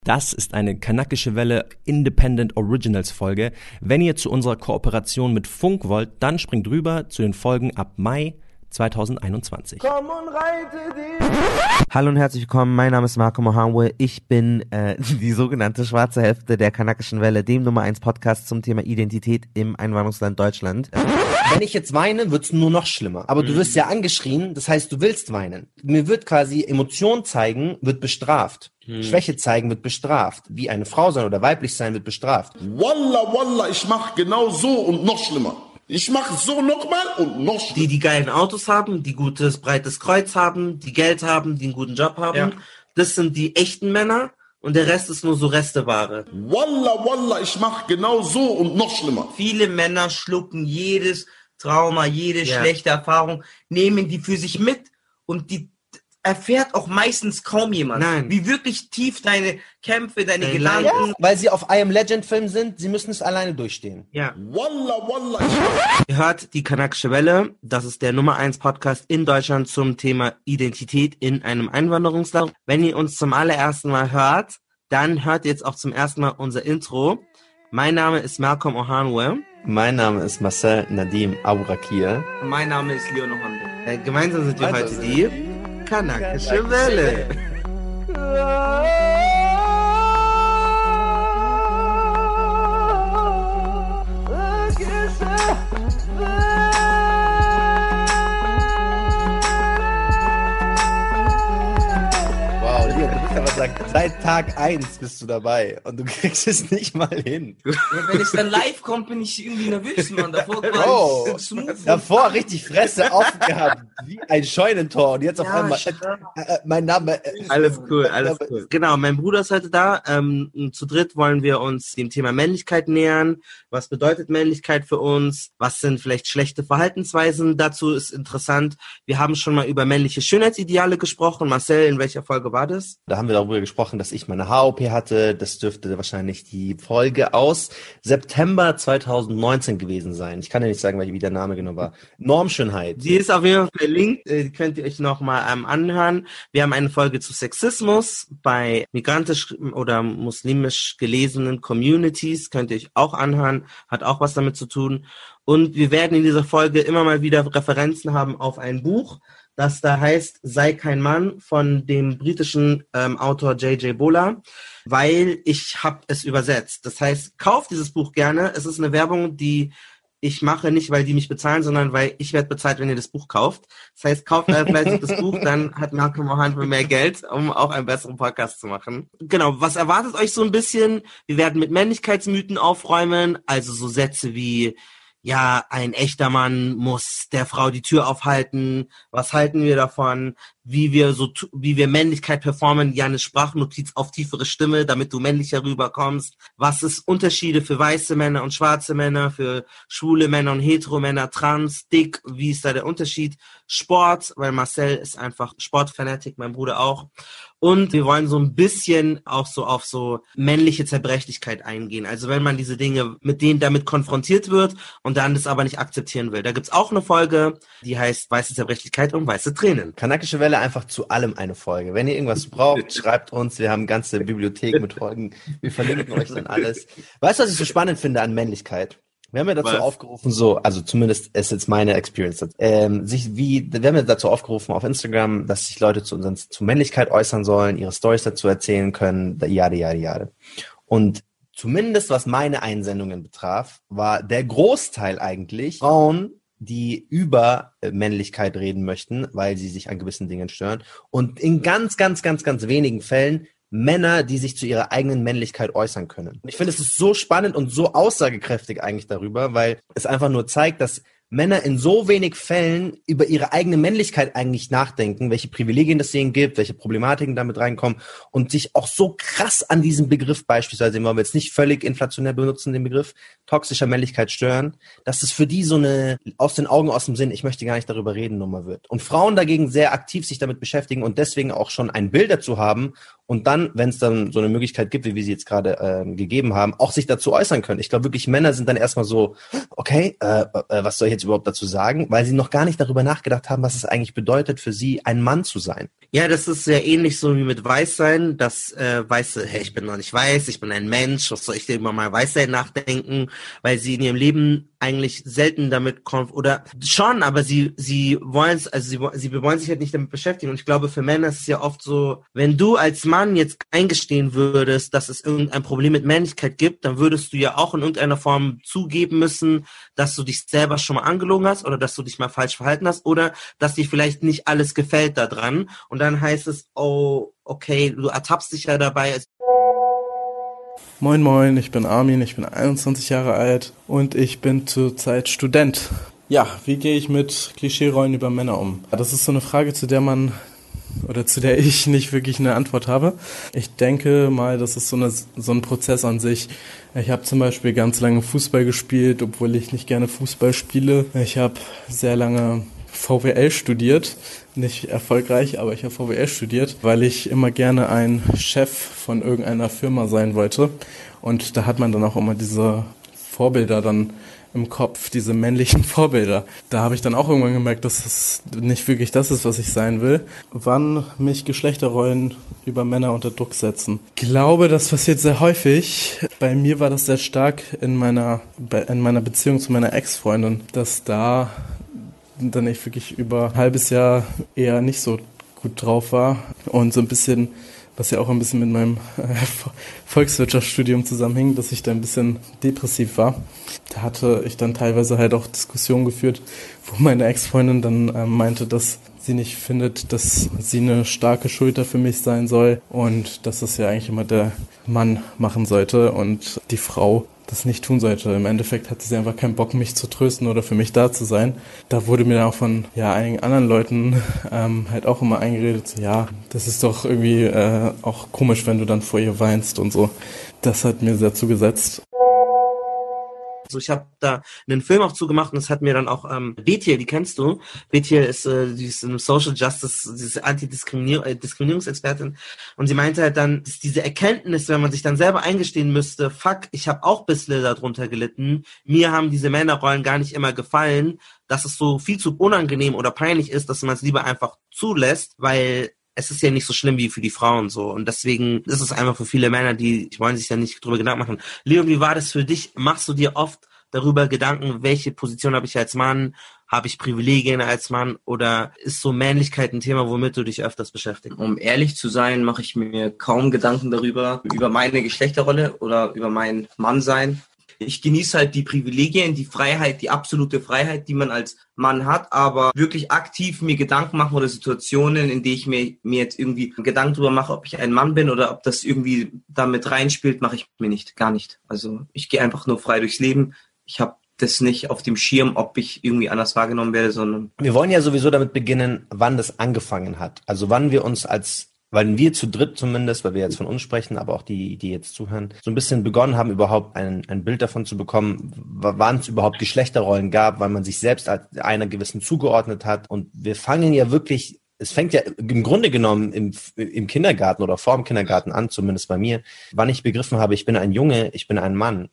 Das ist eine Kanakische Welle Independent Originals Folge. Wenn ihr zu unserer Kooperation mit Funk wollt, dann springt rüber zu den Folgen ab Mai 2021. Komm und reite dich. Hallo und herzlich willkommen, mein Name ist Marco Mohanwe. Ich bin die sogenannte schwarze Hälfte der Kanakischen Welle, dem Nummer 1 Podcast zum Thema Identität im Einwanderungsland Deutschland. Wenn ich jetzt weine, wird's nur noch schlimmer. Aber du wirst ja angeschrien, das heißt, du willst weinen. Mir wird quasi Emotion zeigen, wird bestraft. Schwäche zeigen wird bestraft. Wie eine Frau sein oder weiblich sein wird bestraft. Wallah, wallah, ich mach genau so und noch schlimmer. Ich mach so nochmal und noch schlimmer. Die geile Autos haben, die gutes, breites Kreuz haben, die Geld haben, die einen guten Job haben. Ja. Das sind die echten Männer und der Rest ist nur so Resteware. Wallah, wallah, ich mach genau so und noch schlimmer. Viele Männer schlucken jedes Trauma, jede schlechte Erfahrung, nehmen die für sich mit und die erfährt auch meistens kaum jemand. Nein. Wie wirklich tief deine Kämpfe, deine Gedanken. Ja, weil sie auf I Am Legend Film sind, sie müssen es alleine durchstehen. Ja. Wallah, wallah, ich mach. Ihr hört die Kanakische Welle. Das ist der Nummer 1 Podcast in Deutschland zum Thema Identität in einem Einwanderungsland. Wenn ihr uns zum allerersten Mal hört, dann hört ihr jetzt auch zum ersten Mal unser Intro. Mein Name ist Malcolm Ohanwe. Mein Name ist Marcel Nadim Abourakir. Mein Name ist Leon Ohande. Gemeinsam sind wir heute die Kanakische Welle. Wow, Leon, du bist aber gesagt, seit Tag 1 bist du dabei und du kriegst es nicht mal hin. Ja, wenn es dann live kommt, bin ich irgendwie nervös, Mann. Davor war ich smooth. Davor richtig Fresse offen gehabt, wie ein Scheunentor und jetzt auf einmal, mein Name... Alles cool, alles cool. Genau, mein Bruder ist heute da. Zu dritt wollen wir uns dem Thema Männlichkeit nähern. Was bedeutet Männlichkeit für uns? Was sind vielleicht schlechte Verhaltensweisen? Dazu ist interessant, wir haben schon mal über männliche Schönheitsideale gesprochen. Marcel, in welcher Folge war das? Da haben wir darüber gesprochen, dass ich meine Haar-OP hatte. Das dürfte wahrscheinlich die Folge aus September 2019 gewesen sein. Ich kann ja nicht sagen, wie der Name genau war. Normschönheit. Die ist auf jeden Fall verlinkt. Die könnt ihr euch nochmal anhören. Wir haben eine Folge zu Sexismus bei migrantisch oder muslimisch gelesenen Communities. Könnt ihr euch auch anhören. Hat auch was damit zu tun. Und wir werden in dieser Folge immer mal wieder Referenzen haben auf ein Buch, das da heißt Sei kein Mann von dem britischen Autor J.J. Bola, weil ich habe es übersetzt. Das heißt, kauft dieses Buch gerne. Es ist eine Werbung, die ich mache, nicht weil die mich bezahlen, sondern weil ich werde bezahlt, wenn ihr das Buch kauft. Das heißt, kauft vielleicht das Buch, dann hat Malcolm Mohanwe mehr Geld, um auch einen besseren Podcast zu machen. Genau, was erwartet euch so ein bisschen? Wir werden mit Männlichkeitsmythen aufräumen, also so Sätze wie ja, ein echter Mann muss der Frau die Tür aufhalten. Was halten wir davon? Wie wir Männlichkeit performen, ja, eine Sprachnotiz auf tiefere Stimme, damit du männlicher rüberkommst. Was ist Unterschiede für weiße Männer und schwarze Männer, für schwule Männer und hetero-Männer, trans, dick, wie ist da der Unterschied? Sport, weil Marcel ist einfach Sportfanatik, mein Bruder auch. Und wir wollen so ein bisschen auch so auf so männliche Zerbrechlichkeit eingehen. Also wenn man diese Dinge mit denen damit konfrontiert wird und dann das aber nicht akzeptieren will. Da gibt's auch eine Folge, die heißt Weiße Zerbrechlichkeit und weiße Tränen. Kanakische Welle, einfach zu allem eine Folge. Wenn ihr irgendwas braucht, schreibt uns. Wir haben eine ganze Bibliothek mit Folgen. Wir verlinken euch dann alles. Weißt du, was ich so spannend finde an Männlichkeit? Wir haben ja dazu aufgerufen, also zumindest ist jetzt meine Experience, wir haben ja dazu aufgerufen auf Instagram, dass sich Leute zu Männlichkeit äußern sollen, ihre Storys dazu erzählen können, jade. Und zumindest was meine Einsendungen betraf, war der Großteil eigentlich Frauen, die über Männlichkeit reden möchten, weil sie sich an gewissen Dingen stören. Und in ganz, ganz, ganz, ganz wenigen Fällen Männer, die sich zu ihrer eigenen Männlichkeit äußern können. Und ich finde, es ist so spannend und so aussagekräftig eigentlich darüber, weil es einfach nur zeigt, dass Männer in so wenig Fällen über ihre eigene Männlichkeit eigentlich nachdenken, welche Privilegien das ihnen gibt, welche Problematiken damit reinkommen und sich auch so krass an diesem Begriff beispielsweise, den wir jetzt nicht völlig inflationär benutzen, den Begriff toxischer Männlichkeit stören, dass es für die so eine aus den Augen, aus dem Sinn, ich möchte gar nicht darüber reden, Nummer wird. Und Frauen dagegen sehr aktiv sich damit beschäftigen und deswegen auch schon ein Bild dazu haben und dann, wenn es dann so eine Möglichkeit gibt, wie wir sie jetzt gerade gegeben haben, auch sich dazu äußern können. Ich glaube wirklich, Männer sind dann erstmal so, okay, was soll ich jetzt überhaupt dazu sagen? Weil sie noch gar nicht darüber nachgedacht haben, was es eigentlich bedeutet für sie, ein Mann zu sein. Ja, das ist sehr ähnlich so wie mit Weißsein, dass Weiße, hey, ich bin noch nicht weiß, ich bin ein Mensch, was soll ich denn über mein Weißsein nachdenken, weil sie in ihrem Leben eigentlich selten damit kommen, oder schon, aber sie wollen es, also sie wollen sich halt nicht damit beschäftigen. Und ich glaube, für Männer ist es ja oft so, wenn du als Mann jetzt eingestehen würdest, dass es irgendein Problem mit Männlichkeit gibt, dann würdest du ja auch in irgendeiner Form zugeben müssen, dass du dich selber schon mal angelogen hast oder dass du dich mal falsch verhalten hast oder dass dir vielleicht nicht alles gefällt da dran. Und dann heißt es, oh, okay, du ertappst dich ja dabei. Moin moin, ich bin Armin, ich bin 21 Jahre alt und ich bin zurzeit Student. Ja, wie gehe ich mit Klischeerollen über Männer um? Das ist so eine Frage, zu der ich nicht wirklich eine Antwort habe. Ich denke mal, das ist so ein Prozess an sich. Ich habe zum Beispiel ganz lange Fußball gespielt, obwohl ich nicht gerne Fußball spiele. Ich habe sehr lange VWL studiert, nicht erfolgreich, aber ich habe VWL studiert, weil ich immer gerne ein Chef von irgendeiner Firma sein wollte. Und da hat man dann auch immer diese Vorbilder dann im Kopf, diese männlichen Vorbilder. Da habe ich dann auch irgendwann gemerkt, dass es nicht wirklich das ist, was ich sein will. Wann mich Geschlechterrollen über Männer unter Druck setzen? Ich glaube, das passiert sehr häufig. Bei mir war das sehr stark in meiner Beziehung zu meiner Ex-Freundin, dass da dann ich wirklich über ein halbes Jahr eher nicht so gut drauf war und so ein bisschen, was ja auch ein bisschen mit meinem Volkswirtschaftsstudium zusammenhing, dass ich da ein bisschen depressiv war. Da hatte ich dann teilweise halt auch Diskussionen geführt, wo meine Ex-Freundin dann meinte, dass sie nicht findet, dass sie eine starke Schulter für mich sein soll und dass das ja eigentlich immer der Mann machen sollte und die Frau das nicht tun sollte. Im Endeffekt hatte sie einfach keinen Bock, mich zu trösten oder für mich da zu sein. Da wurde mir dann auch von einigen anderen Leuten halt auch immer eingeredet, ja, das ist doch irgendwie auch komisch, wenn du dann vor ihr weinst und so. Das hat mir sehr zugesetzt. Also ich habe da einen Film auch zugemacht und das hat mir dann auch Betiel, die kennst du. Betiel ist diese Social Justice, diese Antidiskriminierungsexpertin und sie meinte halt dann, dass diese Erkenntnis, wenn man sich dann selber eingestehen müsste, fuck, ich habe auch ein bisschen darunter gelitten, mir haben diese Männerrollen gar nicht immer gefallen, dass es so viel zu unangenehm oder peinlich ist, dass man es lieber einfach zulässt, weil es ist ja nicht so schlimm wie für die Frauen so. Und deswegen ist es einfach für viele Männer, die wollen sich ja nicht drüber Gedanken machen. Leon, wie war das für dich? Machst du dir oft darüber Gedanken, welche Position habe ich als Mann? Habe ich Privilegien als Mann? Oder ist so Männlichkeit ein Thema, womit du dich öfters beschäftigst? Um ehrlich zu sein, mache ich mir kaum Gedanken darüber, über meine Geschlechterrolle oder über mein Mannsein. Ich genieße halt die Privilegien, die Freiheit, die absolute Freiheit, die man als Mann hat, aber wirklich aktiv mir Gedanken machen oder Situationen, in denen ich mir jetzt irgendwie Gedanken darüber mache, ob ich ein Mann bin oder ob das irgendwie damit reinspielt, mache ich mir nicht, gar nicht. Also ich gehe einfach nur frei durchs Leben. Ich habe das nicht auf dem Schirm, ob ich irgendwie anders wahrgenommen werde, sondern... Wir wollen ja sowieso damit beginnen, wann das angefangen hat. Also wann wir uns weil wir zu dritt zumindest, weil wir jetzt von uns sprechen, aber auch die jetzt zuhören, so ein bisschen begonnen haben, überhaupt ein Bild davon zu bekommen, wann es überhaupt Geschlechterrollen gab, weil man sich selbst als einer gewissen zugeordnet hat. Und wir fangen ja wirklich, es fängt ja im Grunde genommen im Kindergarten oder vor dem Kindergarten an, zumindest bei mir, wann ich begriffen habe, ich bin ein Junge, ich bin ein Mann,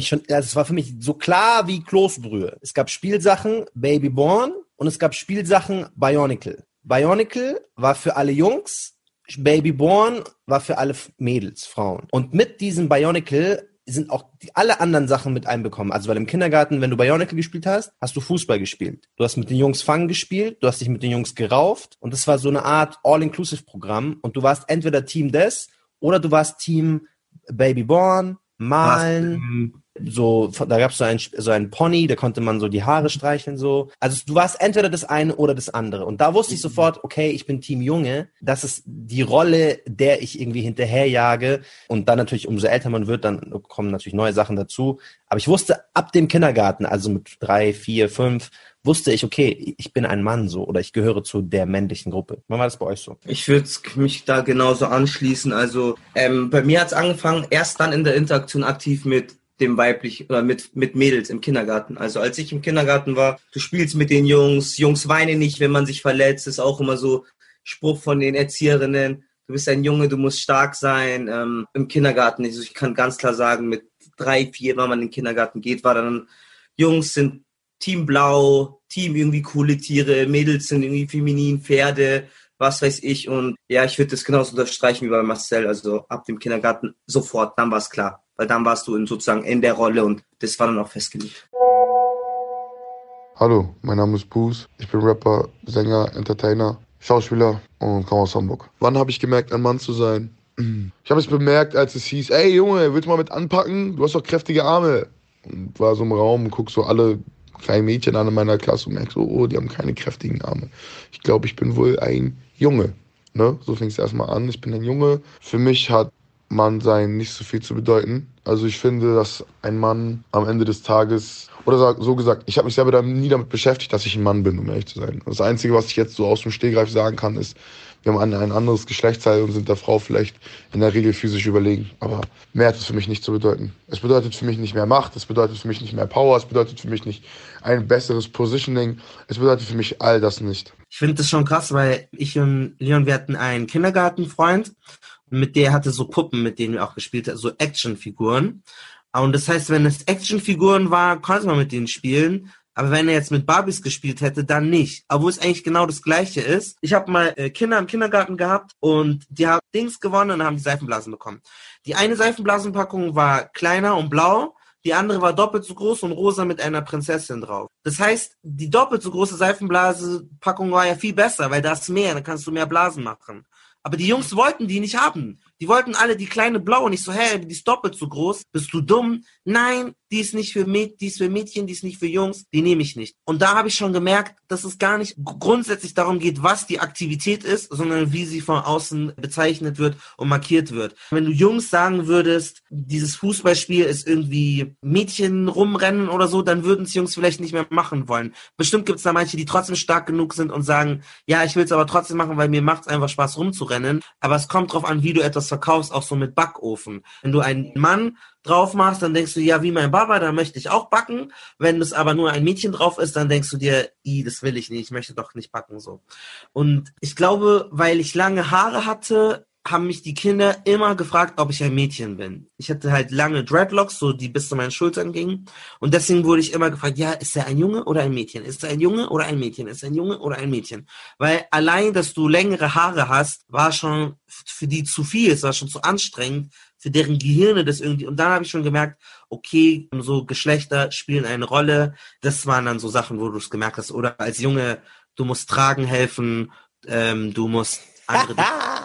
es war für mich so klar wie Kloßbrühe. Es gab Spielsachen Babyborn und es gab Spielsachen Bionicle. Bionicle war für alle Jungs, Babyborn war für alle Mädels, Frauen. Und mit diesem Bionicle sind auch alle anderen Sachen mit einbekommen. Also weil im Kindergarten, wenn du Bionicle gespielt hast, hast du Fußball gespielt. Du hast mit den Jungs Fangen gespielt, du hast dich mit den Jungs gerauft und das war so eine Art All-Inclusive-Programm und du warst entweder Team des oder du warst Team Babyborn, Malen, so, da gab es so ein Pony, da konnte man so die Haare streicheln, so. Also du warst entweder das eine oder das andere. Und da wusste ich sofort, okay, ich bin Team Junge. Das ist die Rolle, der ich irgendwie hinterherjage. Und dann natürlich, umso älter man wird, dann kommen natürlich neue Sachen dazu. Aber ich wusste ab dem Kindergarten, also mit 3, 4, 5, wusste ich, okay, ich bin ein Mann so oder ich gehöre zu der männlichen Gruppe. Wann war das bei euch so? Ich würde mich da genauso anschließen. Also bei mir hat es angefangen, erst dann in der Interaktion aktiv mit dem weiblich oder mit Mädels im Kindergarten. Also als ich im Kindergarten war, du spielst mit den Jungs weinen nicht, wenn man sich verletzt, ist auch immer so Spruch von den Erzieherinnen. du bist ein Junge, du musst stark sein. Im Kindergarten, also ich kann ganz klar sagen, mit 3, 4, wenn man in den Kindergarten geht, war dann, Jungs sind Team Blau, Team irgendwie coole Tiere, Mädels sind irgendwie feminin, Pferde, was weiß ich. Und ja, ich würde das genauso unterstreichen wie bei Marcel. Also ab dem Kindergarten sofort, dann war es klar. Weil dann warst du sozusagen in der Rolle und das war dann auch festgelegt. Hallo, mein Name ist Boos. Ich bin Rapper, Sänger, Entertainer, Schauspieler und komme aus Hamburg. Wann habe ich gemerkt, ein Mann zu sein? Ich habe es bemerkt, als es hieß, ey Junge, willst du mal mit anpacken? Du hast doch kräftige Arme. Und war so im Raum und guck so alle kleinen Mädchen an in meiner Klasse und merk so, oh, die haben keine kräftigen Arme. Ich glaube, ich bin wohl ein Junge. Ne? So fing es erstmal an. Ich bin ein Junge. Für mich hat Mannsein nicht so viel zu bedeuten. Also ich finde, dass ein Mann am Ende des Tages, oder so gesagt, ich habe mich selber nie damit beschäftigt, dass ich ein Mann bin, um ehrlich zu sein. Das Einzige, was ich jetzt so aus dem Stehgreif sagen kann, ist, wir haben ein anderes Geschlechtsteil und sind der Frau vielleicht in der Regel physisch überlegen. Aber mehr hat es für mich nicht zu bedeuten. Es bedeutet für mich nicht mehr Macht, es bedeutet für mich nicht mehr Power, es bedeutet für mich nicht ein besseres Positioning, es bedeutet für mich all das nicht. Ich finde das schon krass, weil ich und Leon, wir hatten einen Kindergartenfreund, mit der hatte so Puppen, mit denen wir auch gespielt haben, so Actionfiguren. Und das heißt, wenn es Actionfiguren war, konnte man mit denen spielen. Aber wenn er jetzt mit Barbies gespielt hätte, dann nicht. Obwohl es eigentlich genau das Gleiche ist. Ich habe mal Kinder im Kindergarten gehabt und die haben Dings gewonnen und haben die Seifenblasen bekommen. Die eine Seifenblasenpackung war kleiner und blau, die andere war doppelt so groß und rosa mit einer Prinzessin drauf. Das heißt, die doppelt so große Seifenblasenpackung war ja viel besser, weil da ist mehr, dann kannst du mehr Blasen machen. Aber die Jungs wollten die nicht haben. Die wollten alle die kleine blaue. Und ich so, hä, die ist doppelt so groß. Bist du dumm? Nein, die ist nicht für die ist für Mädchen, die ist nicht für Jungs. Die nehme ich nicht. Und da habe ich schon gemerkt, dass es gar nicht grundsätzlich darum geht, was die Aktivität ist, sondern wie sie von außen bezeichnet wird und markiert wird. Wenn du Jungs sagen würdest, dieses Fußballspiel ist irgendwie Mädchen rumrennen oder so, dann würden es Jungs vielleicht nicht mehr machen wollen. Bestimmt gibt es da manche, die trotzdem stark genug sind und sagen, ja, ich will es aber trotzdem machen, weil mir macht es einfach Spaß rumzurennen. Aber es kommt drauf an, wie du etwas verkaufst, auch so mit Backofen. Wenn du einen Mann drauf machst, dann denkst du, ja, wie mein Baba, da möchte ich auch backen. Wenn es aber nur ein Mädchen drauf ist, dann denkst du dir, das will ich nicht, ich möchte doch nicht backen, so. Und ich glaube, weil ich lange Haare hatte, haben mich die Kinder immer gefragt, ob ich ein Mädchen bin. Ich hatte halt lange Dreadlocks, so die bis zu meinen Schultern gingen. Und deswegen wurde ich immer gefragt, ja, ist er ein Junge oder ein Mädchen? Ist er ein Junge oder ein Mädchen? Ist er ein Junge oder ein Mädchen? Weil allein, dass du längere Haare hast, war schon für die zu viel. Es war schon zu anstrengend, für deren Gehirne das irgendwie. Und dann habe ich schon gemerkt, okay, so Geschlechter spielen eine Rolle. Das waren dann so Sachen, wo du es gemerkt hast. Oder als Junge, du musst tragen helfen, du musst andere...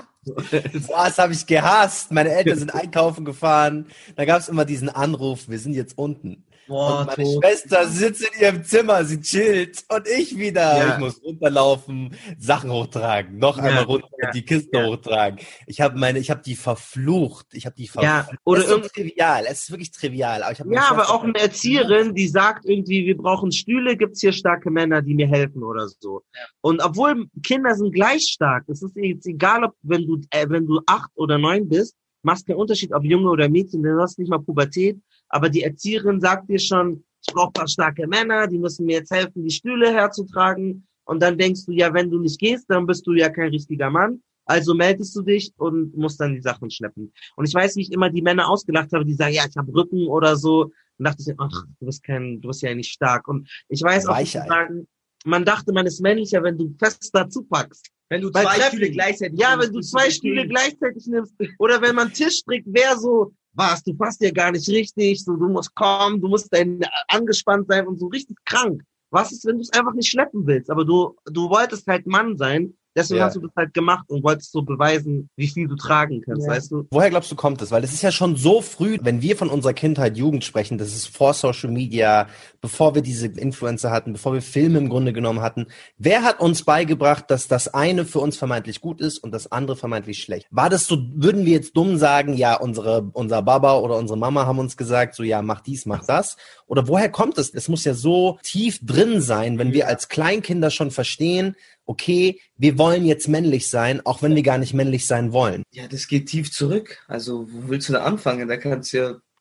Boah, das habe ich gehasst. Meine Eltern sind einkaufen gefahren. Da gab es immer diesen Anruf, wir sind jetzt unten. Boah, und meine Schwester sitzt in ihrem Zimmer, sie chillt und ich wieder. Ja. Ich muss runterlaufen, Sachen hochtragen, noch einmal runter, die Kiste hochtragen. Ich habe die verflucht. Ja, oder es ist so trivial, es ist wirklich trivial. Aber aber auch eine Erzieherin, die sagt irgendwie, wir brauchen Stühle, gibt's hier starke Männer, die mir helfen oder so. Ja. Und obwohl Kinder sind gleich stark, es ist jetzt egal, ob wenn du 8 oder 9 bist, machst keinen Unterschied, ob Junge oder Mädchen, denn du hast nicht mal Pubertät. Aber die Erzieherin sagt dir schon, ich brauche ein paar starke Männer, die müssen mir jetzt helfen, die Stühle herzutragen. Und dann denkst du, ja, wenn du nicht gehst, dann bist du ja kein richtiger Mann. Also meldest du dich und musst dann die Sachen schleppen. Und ich weiß, wie ich immer die Männer ausgelacht habe, die sagen, ja, ich habe Rücken oder so. Und dachte ich, ach, du bist ja nicht stark. Und ich weiß auch, man dachte, man ist männlicher, wenn du fest dazu packst. Wenn du zwei Stühle gleichzeitig nimmst. Ja, wenn du 2 Stühle gleichzeitig nimmst. Oder wenn man Tisch trägt, wäre so, du passt ja gar nicht richtig, so, du musst kommen, du musst angespannt sein und so richtig krank. Was ist, wenn du es einfach nicht schleppen willst? Aber du wolltest halt Mann sein, deswegen hast du das halt gemacht und wolltest so beweisen, wie viel du tragen kannst, weißt du? Woher glaubst du, kommt das? Weil das ist ja schon so früh, wenn wir von unserer Kindheit, Jugend sprechen, das ist vor Social Media, bevor wir diese Influencer hatten, bevor wir Filme im Grunde genommen hatten. Wer hat uns beigebracht, dass das eine für uns vermeintlich gut ist und das andere vermeintlich schlecht? War das so, würden wir jetzt dumm sagen, ja, unser Baba oder unsere Mama haben uns gesagt, so, ja, mach dies, mach das? Oder woher kommt es? Es muss ja so tief drin sein, wenn wir als Kleinkinder schon verstehen, okay, wir wollen jetzt männlich sein, auch wenn wir gar nicht männlich sein wollen. Ja, das geht tief zurück. Also, wo willst du da anfangen? Da kannst du ja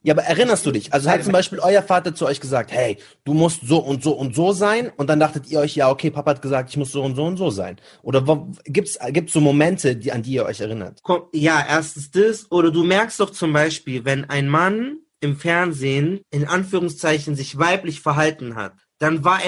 Ja, aber erinnerst du dich? Also hat zum Beispiel euer Vater zu euch gesagt, hey, du musst so und so und so sein, und dann dachtet ihr euch, ja, okay, Papa hat gesagt, ich muss so und so sein. Oder gibt's so Momente, an die ihr euch erinnert? Ja, erstens das. Oder du merkst doch zum Beispiel, wenn ein Mann im Fernsehen in Anführungszeichen sich weiblich verhalten hat, dann war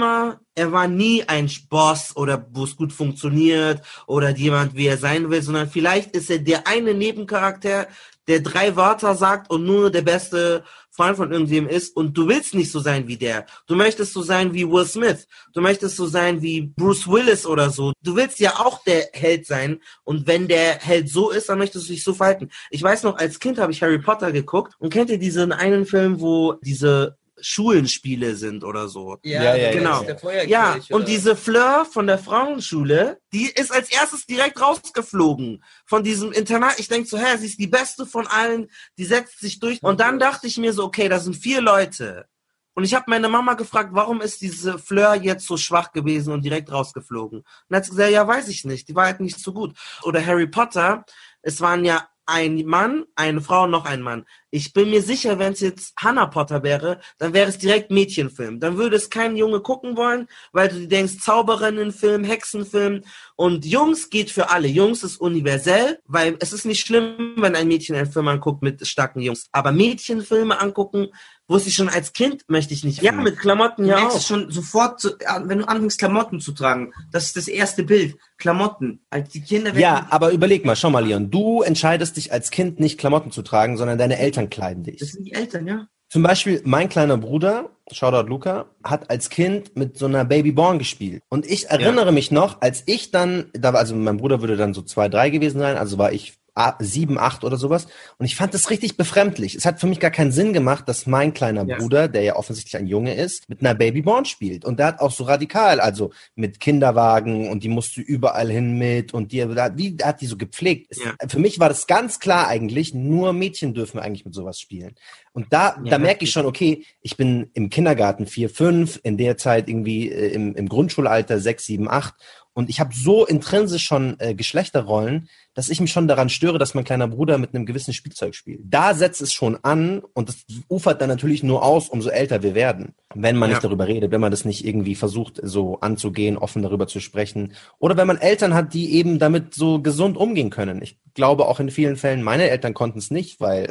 er war nie ein Boss oder wo es gut funktioniert oder jemand, wie er sein will, sondern vielleicht ist er der eine Nebencharakter, der 3 Wörter sagt und nur der beste Freund von irgendjemandem ist, und du willst nicht so sein wie der. Du möchtest so sein wie Will Smith. Du möchtest so sein wie Bruce Willis oder so. Du willst ja auch der Held sein, und wenn der Held so ist, dann möchtest du dich so verhalten. Ich weiß noch, als Kind habe ich Harry Potter geguckt, und kennt ihr diesen einen Film, wo diese Schulenspiele sind oder so? Ja, genau. Ja, und diese Fleur von der Frauenschule, die ist als erstes direkt rausgeflogen von diesem Internat. Ich denke so, sie ist die Beste von allen, die setzt sich durch. Und dann dachte ich mir so, okay, da sind 4 Leute. Und ich habe meine Mama gefragt, warum ist diese Fleur jetzt so schwach gewesen und direkt rausgeflogen? Und dann hat sie gesagt, ja, weiß ich nicht, die war halt nicht so gut. Oder Harry Potter, es waren ja ein Mann, eine Frau und noch ein Mann. Ich bin mir sicher, wenn es jetzt Hannah Potter wäre, dann wäre es direkt Mädchenfilm. Dann würde es kein Junge gucken wollen, weil du dir denkst, Zauberinnenfilm, Hexenfilm. Und Jungs geht für alle. Jungs ist universell, weil es ist nicht schlimm, wenn ein Mädchen einen Film anguckt mit starken Jungs. Aber Mädchenfilme angucken, wusste ich schon als Kind, möchte ich nicht. Ja, mit Klamotten ja auch. Du merkst es schon sofort, wenn du anfängst, Klamotten zu tragen. Das ist das erste Bild. Klamotten. Als die Kinder ja, aber überleg mal, schau mal, Leon. Du entscheidest dich als Kind nicht, Klamotten zu tragen, sondern deine Eltern kleiden dich. Das sind die Eltern, ja. Zum Beispiel, mein kleiner Bruder, Shoutout Luca, hat als Kind mit so einer Babyborn gespielt. Und ich erinnere mich noch, als ich dann, also mein Bruder würde dann so 2, 3 gewesen sein, also war ich 7, 8 oder sowas. Und ich fand das richtig befremdlich. Es hat für mich gar keinen Sinn gemacht, dass mein kleiner Bruder, der ja offensichtlich ein Junge ist, mit einer Babyborn spielt. Und der hat auch so radikal, also mit Kinderwagen, und die musste überall hin mit, und der hat die so gepflegt. Für mich war das ganz klar eigentlich, nur Mädchen dürfen eigentlich mit sowas spielen. Und da merke ich schon, okay, ich bin im Kindergarten 4, 5, in der Zeit irgendwie im Grundschulalter 6, 7, 8. Und ich habe so intrinsisch schon Geschlechterrollen, dass ich mich schon daran störe, dass mein kleiner Bruder mit einem gewissen Spielzeug spielt. Da setzt es schon an, und das ufert dann natürlich nur aus, umso älter wir werden. Wenn man nicht darüber redet, wenn man das nicht irgendwie versucht, so anzugehen, offen darüber zu sprechen. Oder wenn man Eltern hat, die eben damit so gesund umgehen können. Ich glaube auch in vielen Fällen, meine Eltern konnten es nicht, weil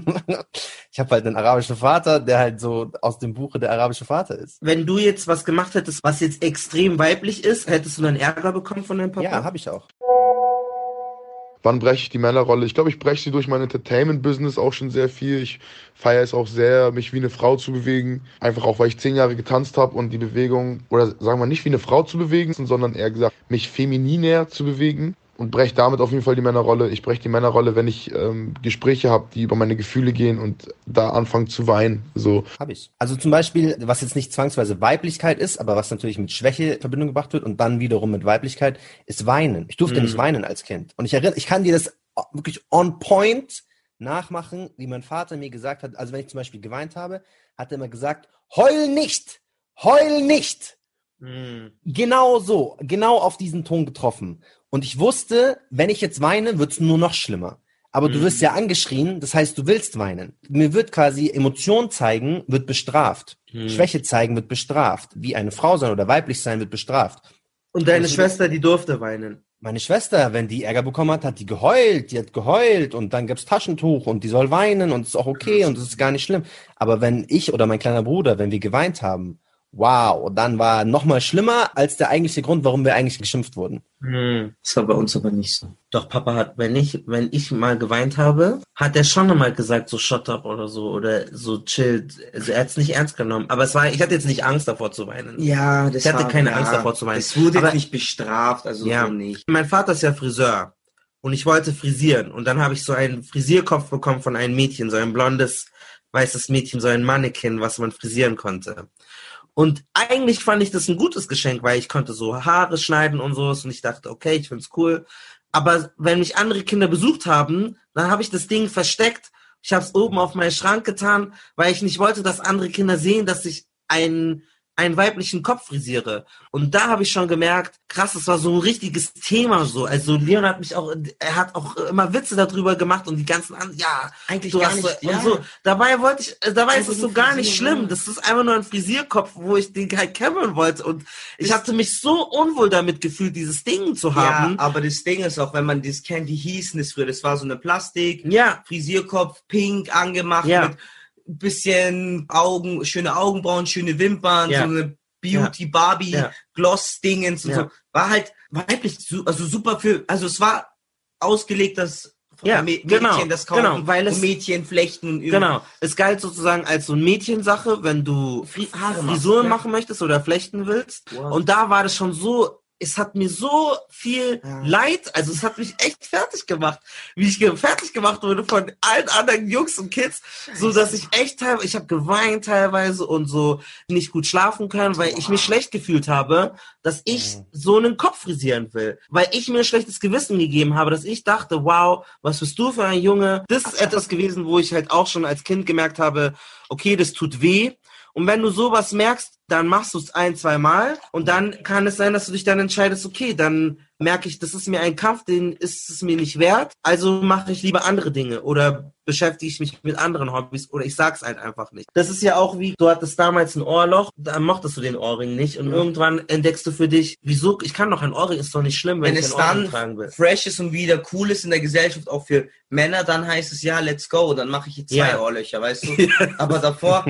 ich habe halt einen arabischen Vater, der halt so aus dem Buche der arabische Vater ist. Wenn du jetzt was gemacht hättest, was jetzt extrem weiblich ist, hättest du dann Ärger bekommen von deinem Papa? Ja, habe ich auch. Wann breche ich die Männerrolle? Ich glaube, ich breche sie durch mein Entertainment-Business auch schon sehr viel. Ich feiere es auch sehr, mich wie eine Frau zu bewegen. Einfach auch, weil ich 10 Jahre getanzt habe und die Bewegung, oder sagen wir nicht wie eine Frau zu bewegen, sondern eher gesagt, mich femininer zu bewegen. Und breche damit auf jeden Fall die Männerrolle. Ich breche die Männerrolle, wenn ich Gespräche habe, die über meine Gefühle gehen und da anfangen zu weinen. So. Habe ich. Also zum Beispiel, was jetzt nicht zwangsweise Weiblichkeit ist, aber was natürlich mit Schwäche in Verbindung gebracht wird und dann wiederum mit Weiblichkeit, ist Weinen. Ich durfte nicht weinen als Kind. Und ich kann dir das wirklich on point nachmachen, wie mein Vater mir gesagt hat. Also wenn ich zum Beispiel geweint habe, hat er immer gesagt, heul nicht! Heul nicht! Genau so, genau auf diesen Ton getroffen. Und ich wusste, wenn ich jetzt weine, wird's nur noch schlimmer. Aber du wirst ja angeschrien, das heißt, du willst weinen. Mir wird quasi Emotion zeigen, wird bestraft. Schwäche zeigen wird bestraft. Wie eine Frau sein oder weiblich sein, wird bestraft. Und deine Schwester, die durfte weinen? Meine Schwester, wenn die Ärger bekommen hat, hat die hat geheult und dann gab's Taschentuch und die soll weinen und es ist auch okay und es ist gar nicht schlimm. Aber wenn ich oder mein kleiner Bruder, wenn wir geweint haben, wow, dann war noch mal schlimmer als der eigentliche Grund, warum wir eigentlich geschimpft wurden. Das war bei uns aber nicht so. Doch, Papa hat, wenn ich mal geweint habe, hat er schon mal gesagt, so shut up oder so chill. Also er hat es nicht ernst genommen. Aber ich hatte jetzt nicht Angst davor zu weinen. Ja, ich hatte keine Angst davor zu weinen. Es wurde aber nicht bestraft, also so nicht. Mein Vater ist ja Friseur und ich wollte frisieren. Und dann habe ich so einen Frisierkopf bekommen von einem Mädchen, so ein blondes, weißes Mädchen, so ein Mannequin, was man frisieren konnte. Und eigentlich fand ich das ein gutes Geschenk, weil ich konnte so Haare schneiden und so. Und ich dachte, okay, ich find's cool. Aber wenn mich andere Kinder besucht haben, dann habe ich das Ding versteckt. Ich habe es oben auf meinen Schrank getan, weil ich nicht wollte, dass andere Kinder sehen, dass ich ein einen weiblichen Kopf frisiere. Und da habe ich schon gemerkt, krass, das war so ein richtiges Thema so. Also Leon er hat auch immer Witze darüber gemacht und die ganzen anderen, ja, Eigentlich du gar hast nicht, so, und ja. so. Dabei ist es so gar nicht Frisieren, schlimm. ja. Das ist einfach nur ein Frisierkopf, wo ich den halt kämmen wollte. Und ich hatte mich so unwohl damit gefühlt, dieses Ding zu haben. Ja, aber das Ding ist auch, wenn man das kennt, wie hießen das früher? Das war so eine Plastik, Ja. Frisierkopf, pink angemacht Ja. mit bisschen Augen, schöne Augenbrauen, schöne Wimpern, Ja. so eine Beauty-Barbie, Ja. Gloss-Dingens und Ja. so. War halt weiblich, also super also es war ausgelegt, dass Ja, Mädchen genau, das kaufen genau, weil es- und Mädchen flechten und Genau. Es galt sozusagen als so eine Mädchensache, wenn du Haare machst, Frisuren ja. machen möchtest oder flechten willst. Wow. Und da war das schon so, es hat mir so viel Ja. Leid, also es hat mich echt fertig gemacht, wie ich fertig gemacht wurde von allen anderen Jungs und Kids, so dass ich echt ich habe geweint teilweise und so nicht gut schlafen können, weil ich mich schlecht gefühlt habe, dass ich so einen Kopf frisieren will, weil ich mir ein schlechtes Gewissen gegeben habe, dass ich dachte, wow, was bist du für ein Junge? Das ist etwas gewesen, wo ich halt auch schon als Kind gemerkt habe, okay, das tut weh. Und wenn du sowas merkst, dann machst du es 1-2 Mal und dann kann es sein, dass du dich dann entscheidest, okay, dann merke ich, das ist mir ein Kampf, den ist es mir nicht wert, also mache ich lieber andere Dinge oder beschäftige ich mich mit anderen Hobbys oder ich sag's halt einfach nicht. Das ist ja auch wie, du hattest damals ein Ohrloch, dann mochtest du den Ohrring nicht und irgendwann entdeckst du für dich, wieso, ich kann doch ein Ohrring, ist doch nicht schlimm, wenn Wenn ich es ein Ohrring dann tragen will. fresh ist und wieder cool ist in der Gesellschaft, auch für Männer, dann heißt es, ja, let's go, dann mache ich jetzt 2 Ja. Ohrlöcher, weißt du? Aber davor,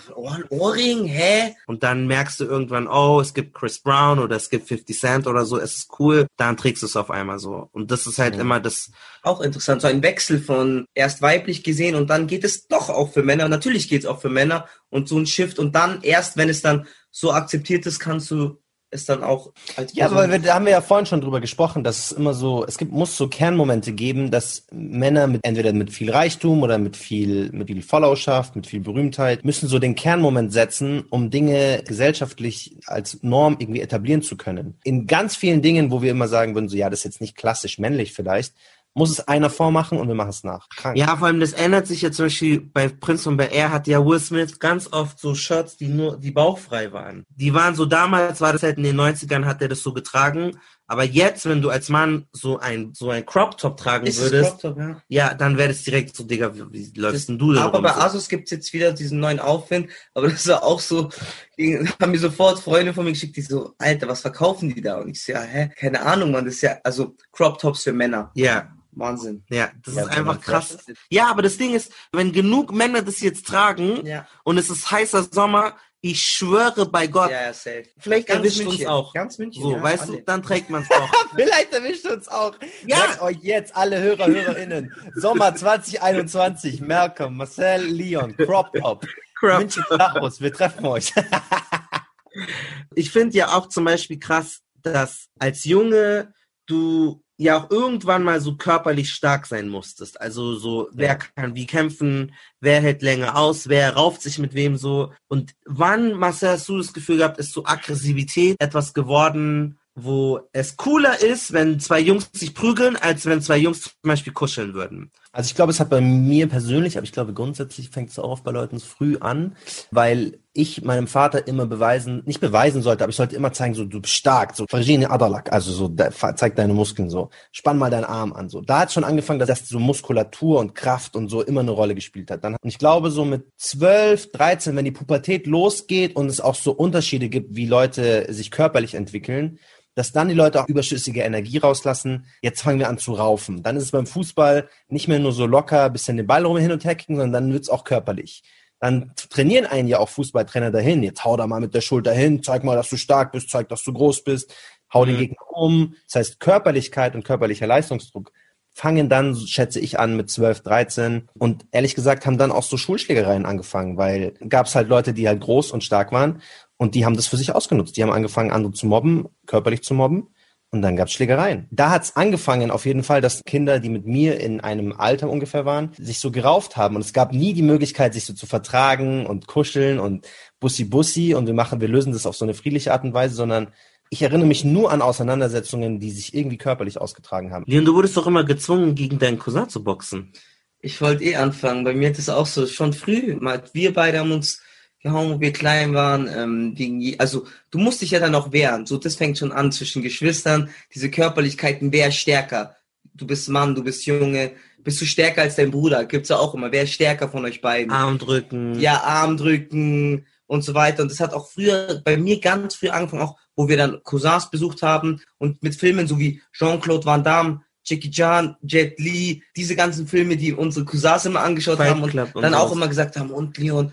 Ohrring, hä? Und dann merkst du irgendwann, oh, es gibt Chris Brown oder es gibt 50 Cent oder so, es ist cool, dann trägst du es auf einmal so. Und das ist halt immer das, Auch interessant, so ein Wechsel von erst weiblich gesehen und dann geht es doch auch für Männer. Natürlich geht es auch für Männer und so ein Shift und dann erst, wenn es dann so akzeptiert ist, kannst du es dann auch als Ja, Person- aber da haben wir ja vorhin schon drüber gesprochen, dass es immer so, muss so Kernmomente geben, dass Männer entweder mit viel Reichtum oder mit viel Followerschaft, mit viel Berühmtheit, müssen so den Kernmoment setzen, um Dinge gesellschaftlich als Norm irgendwie etablieren zu können. In ganz vielen Dingen, wo wir immer sagen würden, so, ja, das ist jetzt nicht klassisch männlich vielleicht, muss es einer vormachen und wir machen es nach. Krank. ja, vor allem das ändert sich ja zum Beispiel bei Prince und bei Air hat ja Will Smith ganz oft so Shirts, die nur, die bauchfrei waren. Die waren so, damals war das halt in den 90ern hat er das so getragen, aber jetzt, wenn du als Mann so ein Crop Top tragen ist es würdest, Crop Top, ja. ja, dann wäre das direkt so, Digga, wie läufst denn du da Aber rum? bei So? Asus gibt's jetzt wieder diesen neuen Aufwind, aber das war auch so, die haben mir sofort Freunde von mir geschickt, die so, Alter, was verkaufen die da? Und ich so, ja, keine Ahnung, man, das ist ja, also Crop Tops für Männer. Ja. Wahnsinn. Ja, das Ja, ist wenn einfach man krass. fresh ist. Ja, aber das Ding ist, wenn genug Männer das jetzt tragen Ja. und es ist heißer Sommer, ich schwöre bei Gott, Ja, safe. vielleicht Ganz erwischt München. uns auch. Ganz München, So, ja, weißt alle. du, dann trägt man es auch. Vielleicht erwischt uns auch. Ja. Merkt euch jetzt alle HörerInnen. Sommer 2021. Malcolm, Marcel, Leon, Crop Top. Crop München Tachos, wir treffen euch. Ich finde ja auch zum Beispiel krass, dass als Junge du ja auch irgendwann mal so körperlich stark sein musstest. Also so, wer kann wie kämpfen, wer hält länger aus, wer rauft sich mit wem so. Und wann, Marcel, hast du das Gefühl gehabt, ist so Aggressivität etwas geworden, wo es cooler ist, wenn 2 Jungs sich prügeln, als wenn 2 Jungs zum Beispiel kuscheln würden? Also ich glaube, es hat bei mir persönlich, aber ich glaube grundsätzlich fängt es auch oft bei Leuten früh an, weil ich meinem Vater immer nicht beweisen sollte, aber ich sollte immer zeigen, so, du bist stark, so, Farjini Adalak, also so, zeig deine Muskeln so, spann mal deinen Arm an, so. Da hat schon angefangen, dass so Muskulatur und Kraft und so immer eine Rolle gespielt hat. Und ich glaube, so mit 12, 13, wenn die Pubertät losgeht und es auch so Unterschiede gibt, wie Leute sich körperlich entwickeln, dass dann die Leute auch überschüssige Energie rauslassen. Jetzt fangen wir an zu raufen. Dann ist es beim Fußball nicht mehr nur so locker, bisschen den Ball hin und her kicken, sondern dann wird's auch körperlich. Dann trainieren einen ja auch Fußballtrainer dahin. Jetzt hau da mal mit der Schulter hin, zeig mal, dass du stark bist, zeig, dass du groß bist, hau den Gegner um. Das heißt, Körperlichkeit und körperlicher Leistungsdruck fangen dann, schätze ich, an mit 12, 13. Und ehrlich gesagt haben dann auch so Schulschlägereien angefangen, weil gab's halt Leute, die halt groß und stark waren. Und die haben das für sich ausgenutzt. Die haben angefangen, andere zu mobben, körperlich zu mobben. Und dann gab's Schlägereien. Da hat's angefangen auf jeden Fall, dass Kinder, die mit mir in einem Alter ungefähr waren, sich so gerauft haben. Und es gab nie die Möglichkeit, sich so zu vertragen und kuscheln und Bussi-Bussi und wir lösen das auf so eine friedliche Art und Weise, sondern ich erinnere mich nur an Auseinandersetzungen, die sich irgendwie körperlich ausgetragen haben. Leon, du wurdest doch immer gezwungen, gegen deinen Cousin zu boxen. Ich wollte anfangen. Bei mir hat es auch so schon früh. Wir beide haben uns gehauen, wo wir klein waren. Also du musst dich ja dann auch wehren. So, das fängt schon an zwischen Geschwistern. Diese Körperlichkeiten, wer ist stärker? Du bist Mann, du bist Junge. Bist du stärker als dein Bruder? Gibt's ja auch immer. Wer ist stärker von euch beiden? Armdrücken. Ja, Armdrücken und so weiter. Und das hat auch früher bei mir ganz früh angefangen, auch wo wir dann Cousins besucht haben und mit Filmen so wie Jean-Claude Van Damme, Jackie Chan, Jet Li, diese ganzen Filme, die unsere Cousins immer angeschaut haben und dann auch immer gesagt haben, und Leon,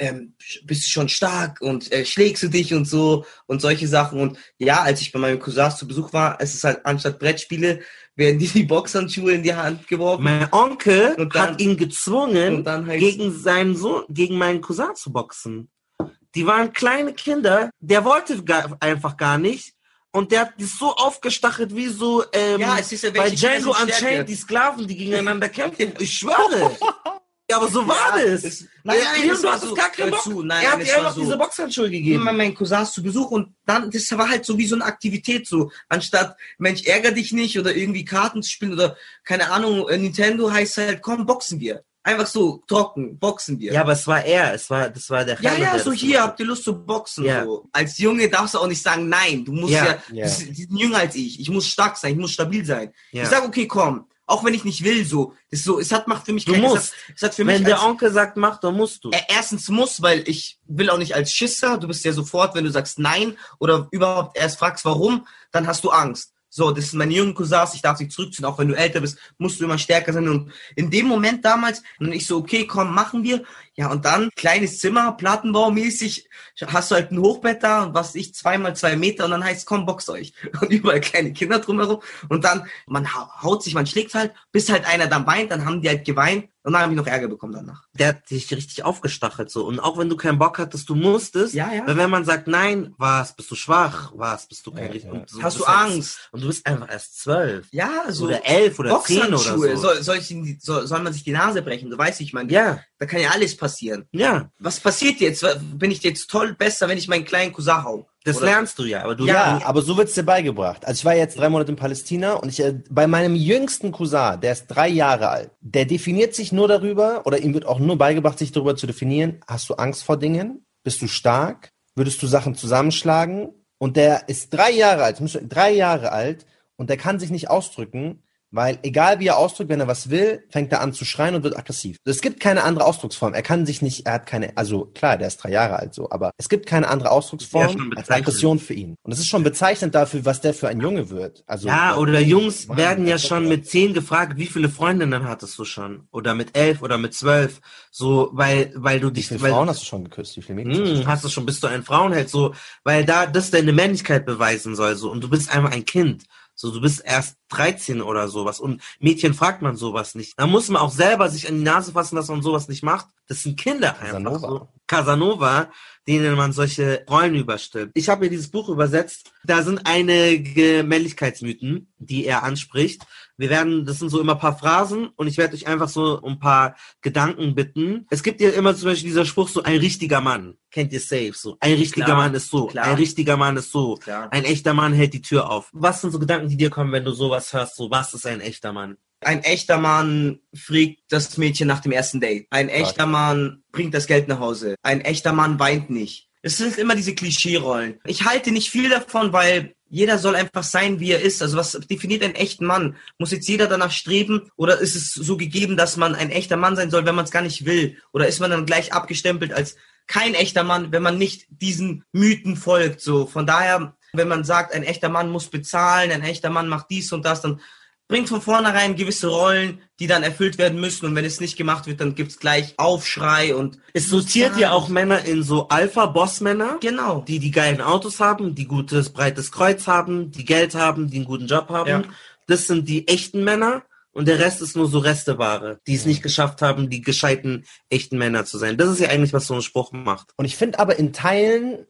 bist du schon stark und schlägst du dich und so und solche Sachen. Und ja, als ich bei meinen Cousins zu Besuch war, es ist halt anstatt Brettspiele, werden die Boxhandschuhe in die Hand geworfen. Mein Onkel hat ihn gezwungen, und dann heißt, gegen seinen Sohn, gegen meinen Cousin zu boxen. Die waren kleine Kinder, der wollte einfach gar nicht. Und der hat die so aufgestachelt wie so es ist ja bei Django Unchained, die Sklaven, die gegeneinander kämpfen. Ich schwöre. Ja, aber so war das. Nein, du hast gar keinen Bock. Er hat dir einfach diese Boxhandschuhe gegeben. Immer meinen Cousins zu Besuch und dann, das war halt so wie so eine Aktivität so. Anstatt, Mensch, ärger dich nicht oder irgendwie Karten zu spielen oder, keine Ahnung, Nintendo heißt halt, komm, boxen wir. Einfach so, trocken, boxen wir. Ja, aber das war das war der Fan. Ja, so hier, habt ihr Lust zu boxen? Ja. So. Als Junge darfst du auch nicht sagen, nein, du musst die sind jünger als ich muss stark sein, ich muss stabil sein. Ja. Ich sag, okay, komm, auch wenn ich nicht will, so, ist so, macht für mich Du musst. Es hat für mich wenn der Onkel sagt, mach, dann musst du. Erstens muss, weil ich will auch nicht als Schisser, du bist ja sofort, wenn du sagst nein oder überhaupt erst fragst, warum, dann hast du Angst. So, das sind meine jungen Cousins, ich darf dich zurückziehen, auch wenn du älter bist, musst du immer stärker sein. Und in dem Moment damals, und ich so, okay, komm, machen wir. Ja, und dann, kleines Zimmer, Plattenbaumäßig, hast du halt ein Hochbett da, und was ich, 2x2 Meter, und dann heißt, komm, boxt euch. Und überall kleine Kinder drumherum. Und dann, man haut sich, man schlägt halt, bis halt einer dann weint, dann haben die halt geweint. Und dann habe ich noch Ärger bekommen danach. Der hat dich richtig aufgestachelt so. Und auch wenn du keinen Bock hattest, du musstest. Ja. Weil wenn man sagt, nein, bist du schwach? Bist du kein richtig? So, hast du Angst? Und du bist einfach erst 12. Ja, so. Oder 11 oder 10 oder so. Soll man sich die Nase brechen? Du weißt, ich meine, ja. Da kann ja alles passieren. Ja. Was passiert jetzt? Bin ich jetzt toll besser, wenn ich meinen kleinen Cousin hau? Das lernst du ja, aber aber so wird's dir beigebracht. Also ich war jetzt 3 Monate in Palästina und bei meinem jüngsten Cousin, der ist 3 Jahre alt, der definiert sich nur darüber, oder ihm wird auch nur beigebracht, sich darüber zu definieren, hast du Angst vor Dingen? Bist du stark? Würdest du Sachen zusammenschlagen? Und der ist 3 Jahre alt, 3 Jahre alt, und der kann sich nicht ausdrücken, weil egal wie er ausdrückt, wenn er was will, fängt er an zu schreien und wird aggressiv. Es gibt keine andere Ausdrucksform. Er hat keine, also klar, der ist 3 Jahre alt so, aber es gibt keine andere Ausdrucksform als Aggression für ihn. Und das ist schon bezeichnend dafür, was der für ein Junge wird. Also ja, oder Jungs werden ja schon mit 10 gefragt, wie viele Freundinnen hattest du schon? Oder mit 11 oder mit 12? So, weil du dich... Wie viele Frauen hast du schon geküsst? Wie viele Mädchen hast du schon, bis du ein Frauenheld, so, weil das deine Männlichkeit beweisen soll, so, und du bist einfach ein Kind. So, du bist erst 13 oder sowas. Und Mädchen fragt man sowas nicht. Da muss man auch selber sich an die Nase fassen, dass man sowas nicht macht. Das sind Kinder einfach. So. Casanova, denen man solche Rollen überstülpt. Ich habe mir dieses Buch übersetzt. Da sind einige Männlichkeitsmythen, die er anspricht. Das sind so immer ein paar Phrasen, und ich werde euch einfach so um ein paar Gedanken bitten. Es gibt ja immer zum Beispiel dieser Spruch, so ein richtiger Mann. Kennt ihr safe, so. Ein richtiger Mann ist so. Ein richtiger Mann ist so. Klar. Ein echter Mann hält die Tür auf. Was sind so Gedanken, die dir kommen, wenn du sowas hörst? So, was ist ein echter Mann? Ein echter Mann fragt das Mädchen nach dem ersten Date. Ein echter Mann bringt das Geld nach Hause. Ein echter Mann weint nicht. Es sind immer diese Klischee-Rollen. Ich halte nicht viel davon, weil jeder soll einfach sein, wie er ist. Also was definiert einen echten Mann? Muss jetzt jeder danach streben? Oder ist es so gegeben, dass man ein echter Mann sein soll, wenn man es gar nicht will? Oder ist man dann gleich abgestempelt als kein echter Mann, wenn man nicht diesen Mythen folgt? So, von daher, wenn man sagt, ein echter Mann muss bezahlen, ein echter Mann macht dies und das, dann bringt von vornherein gewisse Rollen, die dann erfüllt werden müssen. Und wenn es nicht gemacht wird, dann gibt's gleich Aufschrei. Und es sortiert ja auch Männer in so Alpha-Boss-Männer. Genau. Die geilen Autos haben, die gutes, breites Kreuz haben, die Geld haben, die einen guten Job haben. Ja. Das sind die echten Männer. Und der Rest ist nur so Resteware, die es nicht geschafft haben, die gescheiten, echten Männer zu sein. Das ist ja eigentlich, was so ein Spruch macht. Und ich finde aber in Teilen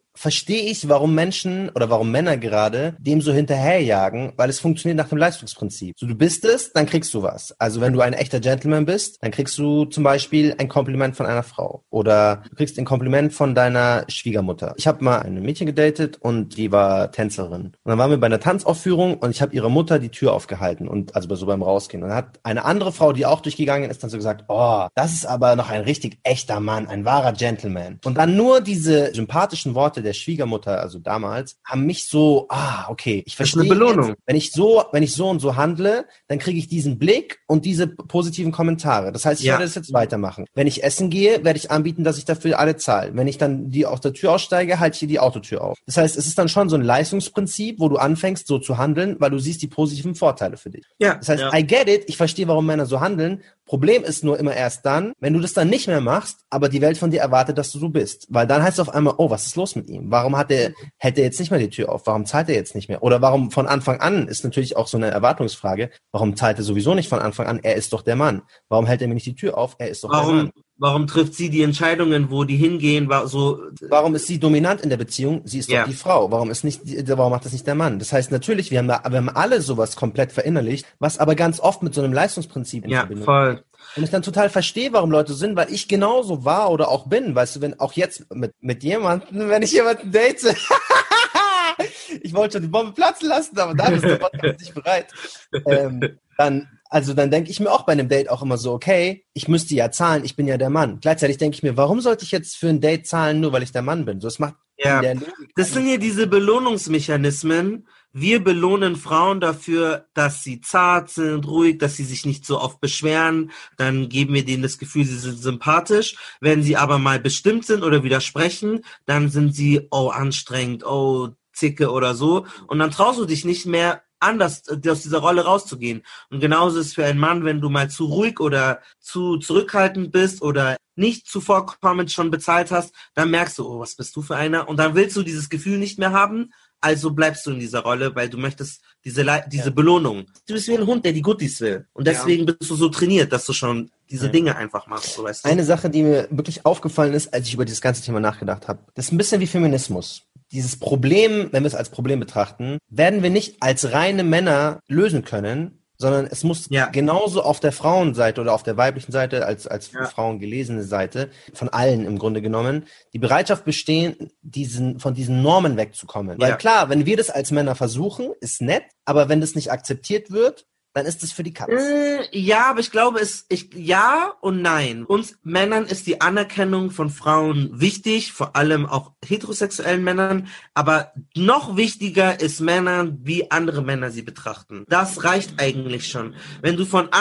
verstehe ich, warum Menschen oder warum Männer gerade dem so hinterherjagen, weil es funktioniert nach dem Leistungsprinzip. So, du bist es, dann kriegst du was. Also wenn du ein echter Gentleman bist, dann kriegst du zum Beispiel ein Kompliment von einer Frau oder du kriegst ein Kompliment von deiner Schwiegermutter. Ich habe mal ein Mädchen gedatet und die war Tänzerin. Und dann waren wir bei einer Tanzaufführung und ich habe ihrer Mutter die Tür aufgehalten und also so beim Rausgehen. Und dann hat eine andere Frau, die auch durchgegangen ist, dann so gesagt, oh, das ist aber noch ein richtig echter Mann, ein wahrer Gentleman. Und dann nur diese sympathischen Worte der Schwiegermutter, also damals, haben mich so, okay, ich verstehe. Das ist eine Belohnung. Jetzt, wenn ich so und so handle, dann kriege ich diesen Blick und diese positiven Kommentare. Das heißt, ich werde das jetzt weitermachen. Wenn ich essen gehe, werde ich anbieten, dass ich dafür alle zahle. Wenn ich dann die aus der Tür aussteige, halte ich hier die Autotür auf. Das heißt, es ist dann schon so ein Leistungsprinzip, wo du anfängst, so zu handeln, weil du siehst die positiven Vorteile für dich. Ja. Das heißt, I get it, ich verstehe, warum Männer so handeln. Problem ist nur immer erst dann, wenn du das dann nicht mehr machst, aber die Welt von dir erwartet, dass du so bist. Weil dann heißt es auf einmal, oh, was ist los mit ihm? Warum hält er jetzt nicht mehr die Tür auf? Warum zahlt er jetzt nicht mehr? Oder warum von Anfang an, ist natürlich auch so eine Erwartungsfrage, warum zahlt er sowieso nicht von Anfang an? Er ist doch der Mann. Warum hält er mir nicht die Tür auf? Er ist doch der Mann. Warum trifft sie die Entscheidungen, wo die hingehen? Warum ist sie dominant in der Beziehung? Sie ist doch die Frau. Warum macht das nicht der Mann? Das heißt natürlich, wir haben alle sowas komplett verinnerlicht, was aber ganz oft mit so einem Leistungsprinzip in Verbindung voll. Und ich dann total verstehe, warum Leute so sind, weil ich genauso war oder auch bin. Weißt du, wenn auch jetzt mit jemandem, wenn ich jemanden date, ich wollte schon die Bombe platzen lassen, aber da ist der Podcast nicht bereit. Dann denke ich mir auch bei einem Date auch immer so, okay, ich müsste ja zahlen, ich bin ja der Mann. Gleichzeitig denke ich mir, warum sollte ich jetzt für ein Date zahlen, nur weil ich der Mann bin? So, das macht in der Logik. Das sind ja diese Belohnungsmechanismen. Wir belohnen Frauen dafür, dass sie zart sind, ruhig, dass sie sich nicht so oft beschweren. Dann geben wir denen das Gefühl, sie sind sympathisch. Wenn sie aber mal bestimmt sind oder widersprechen, dann sind sie, anstrengend, zicke oder so. Und dann traust du dich nicht mehr, anders aus dieser Rolle rauszugehen. Und genauso ist es für einen Mann, wenn du mal zu ruhig oder zu zurückhaltend bist oder nicht zuvorkommend schon bezahlt hast, dann merkst du, was bist du für einer? Und dann willst du dieses Gefühl nicht mehr haben, also bleibst du in dieser Rolle, weil du möchtest diese Belohnung. Du bist wie ein Hund, der die Goodies will. Und deswegen bist du so trainiert, dass du schon diese Dinge einfach machst. So, weißt du? Eine Sache, die mir wirklich aufgefallen ist, als ich über dieses ganze Thema nachgedacht habe, das ist ein bisschen wie Feminismus. Dieses Problem, wenn wir es als Problem betrachten, werden wir nicht als reine Männer lösen können, sondern es muss genauso auf der Frauenseite oder auf der weiblichen Seite als Frauen gelesene Seite, von allen im Grunde genommen, die Bereitschaft bestehen, von diesen Normen wegzukommen. Weil klar, wenn wir das als Männer versuchen, ist nett, aber wenn das nicht akzeptiert wird, dann ist es für die Katz. Aber ich glaube, ja und nein. Uns Männern ist die Anerkennung von Frauen wichtig, vor allem auch heterosexuellen Männern, aber noch wichtiger ist Männern, wie andere Männer sie betrachten. Das reicht eigentlich schon. Wenn du von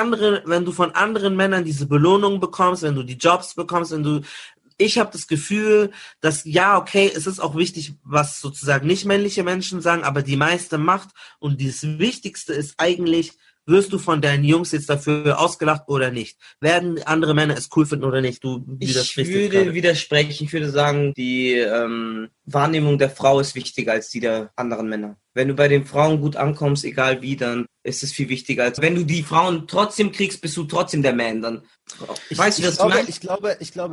anderen Männern diese Belohnung bekommst, wenn du die Jobs bekommst, ich habe das Gefühl, dass es ist auch wichtig, was sozusagen nicht männliche Menschen sagen, aber die meiste Macht und das Wichtigste ist eigentlich, wirst du von deinen Jungs jetzt dafür ausgelacht oder nicht? Werden andere Männer es cool finden oder nicht? Ich würde widersprechen. Ich würde sagen, die Wahrnehmung der Frau ist wichtiger als die der anderen Männer. Wenn du bei den Frauen gut ankommst, egal wie, dann ist es viel wichtiger, als wenn du die Frauen trotzdem kriegst, bist du trotzdem der Man. Dann weißt du, was du meinst? Ich glaube,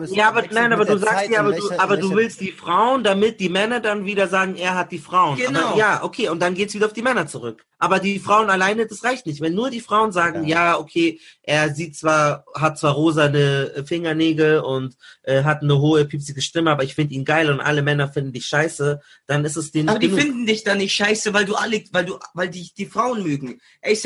du willst die Frauen, damit die Männer dann wieder sagen, er hat die Frauen. Genau. Aber, und dann geht's wieder auf die Männer zurück. Aber die Frauen alleine, das reicht nicht. Wenn nur die Frauen sagen, er hat zwar rosane Fingernägel und hat eine hohe, piepsige Stimme, aber ich finde ihn geil und alle Männer finden dich scheiße, dann ist es denen. Aber die finden dich dann nicht scheiße, weil die Frauen mögen.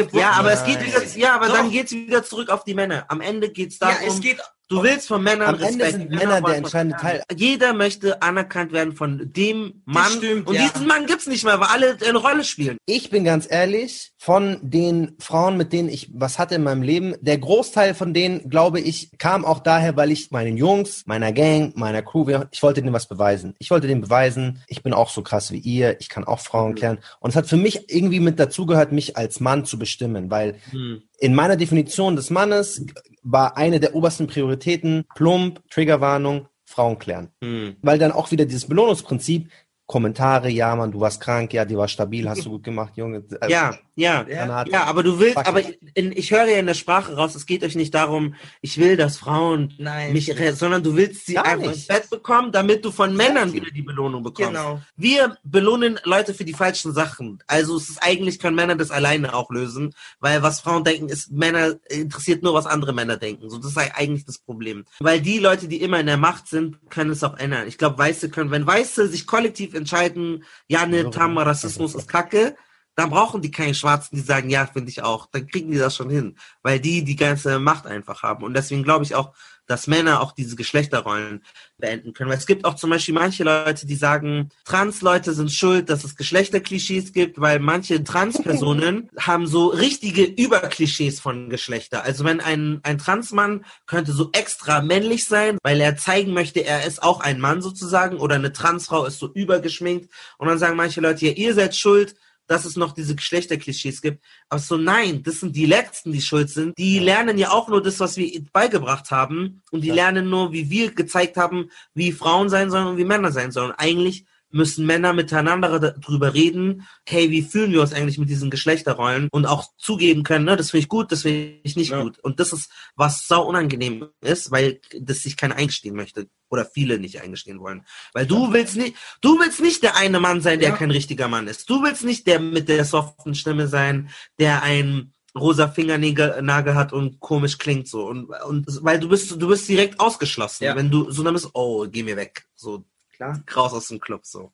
Dann geht's wieder zurück auf die Männer. Am Ende geht's darum, du willst von Männern Respekt. Am Ende sind Männer der entscheidende Teil. Jeder möchte anerkannt werden von dem Mann. Diesen Mann gibt's nicht mehr, weil alle eine Rolle spielen. Ich bin ganz ehrlich, von den Frauen, mit denen ich was hatte in meinem Leben, der Großteil von denen, glaube ich, kam auch daher, weil ich meinen Jungs, meiner Gang, meiner Crew, ich wollte denen was beweisen. Ich wollte denen beweisen, ich bin auch so krass wie ihr, ich kann auch Frauen klären. Und es hat für mich irgendwie mit dazugehört, mich als Mann zu bestimmen, weil in meiner Definition des Mannes war eine der obersten Prioritäten plump, Triggerwarnung, Frauen klären. Weil dann auch wieder dieses Belohnungsprinzip, Kommentare, ja Mann, du warst krank, ja, die war stabil, hast du gut gemacht, Junge. Ja, Granate. ja, aber du willst, Fuck. aber ich höre ja in der Sprache raus, es geht euch nicht darum, ich will, dass Frauen Nein. mich, sondern du willst sie Gar einfach nicht. ins Bett bekommen, damit du von Männern wieder die Belohnung bekommst. Genau. Wir belohnen Leute für die falschen Sachen. Also es ist eigentlich, können Männer das alleine auch lösen, weil was Frauen denken, ist, Männer interessiert nur, was andere Männer denken. So, das ist eigentlich das Problem. Weil die Leute, die immer in der Macht sind, können es auch ändern. Ich glaube, Weiße können, wenn Weiße sich kollektiv entscheiden, ja, ne, Tamma, Rassismus ist Kacke, dann brauchen die keinen Schwarzen, die sagen, ja, finde ich auch. Dann kriegen die das schon hin, weil die ganze Macht einfach haben. Und deswegen glaube ich auch, dass Männer auch diese Geschlechterrollen beenden können. Weil es gibt auch zum Beispiel manche Leute, die sagen, Trans-Leute sind schuld, dass es Geschlechterklischees gibt, weil manche Trans-Personen haben so richtige Überklischees von Geschlechter. Also wenn ein Transmann könnte so extra männlich sein, weil er zeigen möchte, er ist auch ein Mann sozusagen, oder eine Transfrau ist so übergeschminkt. Und dann sagen manche Leute, ja, ihr seid schuld, dass es noch diese Geschlechterklischees gibt. Aber so, nein, das sind die Letzten, die schuld sind. Die lernen ja auch nur das, was wir beigebracht haben. Und die lernen nur, wie wir gezeigt haben, wie Frauen sein sollen und wie Männer sein sollen. Eigentlich müssen Männer miteinander darüber reden, hey, wie fühlen wir uns eigentlich mit diesen Geschlechterrollen, und auch zugeben können, ne, das finde ich gut, das finde ich nicht gut. Und das ist, was sau unangenehm ist, weil das sich keiner eingestehen möchte. Oder viele nicht eingestehen wollen. Weil du willst nicht der eine Mann sein, der kein richtiger Mann ist. Du willst nicht der mit der soften Stimme sein, der ein rosa Fingernagel hat und komisch klingt so. Und weil du bist direkt ausgeschlossen. Ja. Wenn du so dann bist, oh, geh mir weg. So, Klar. raus aus dem Club, so.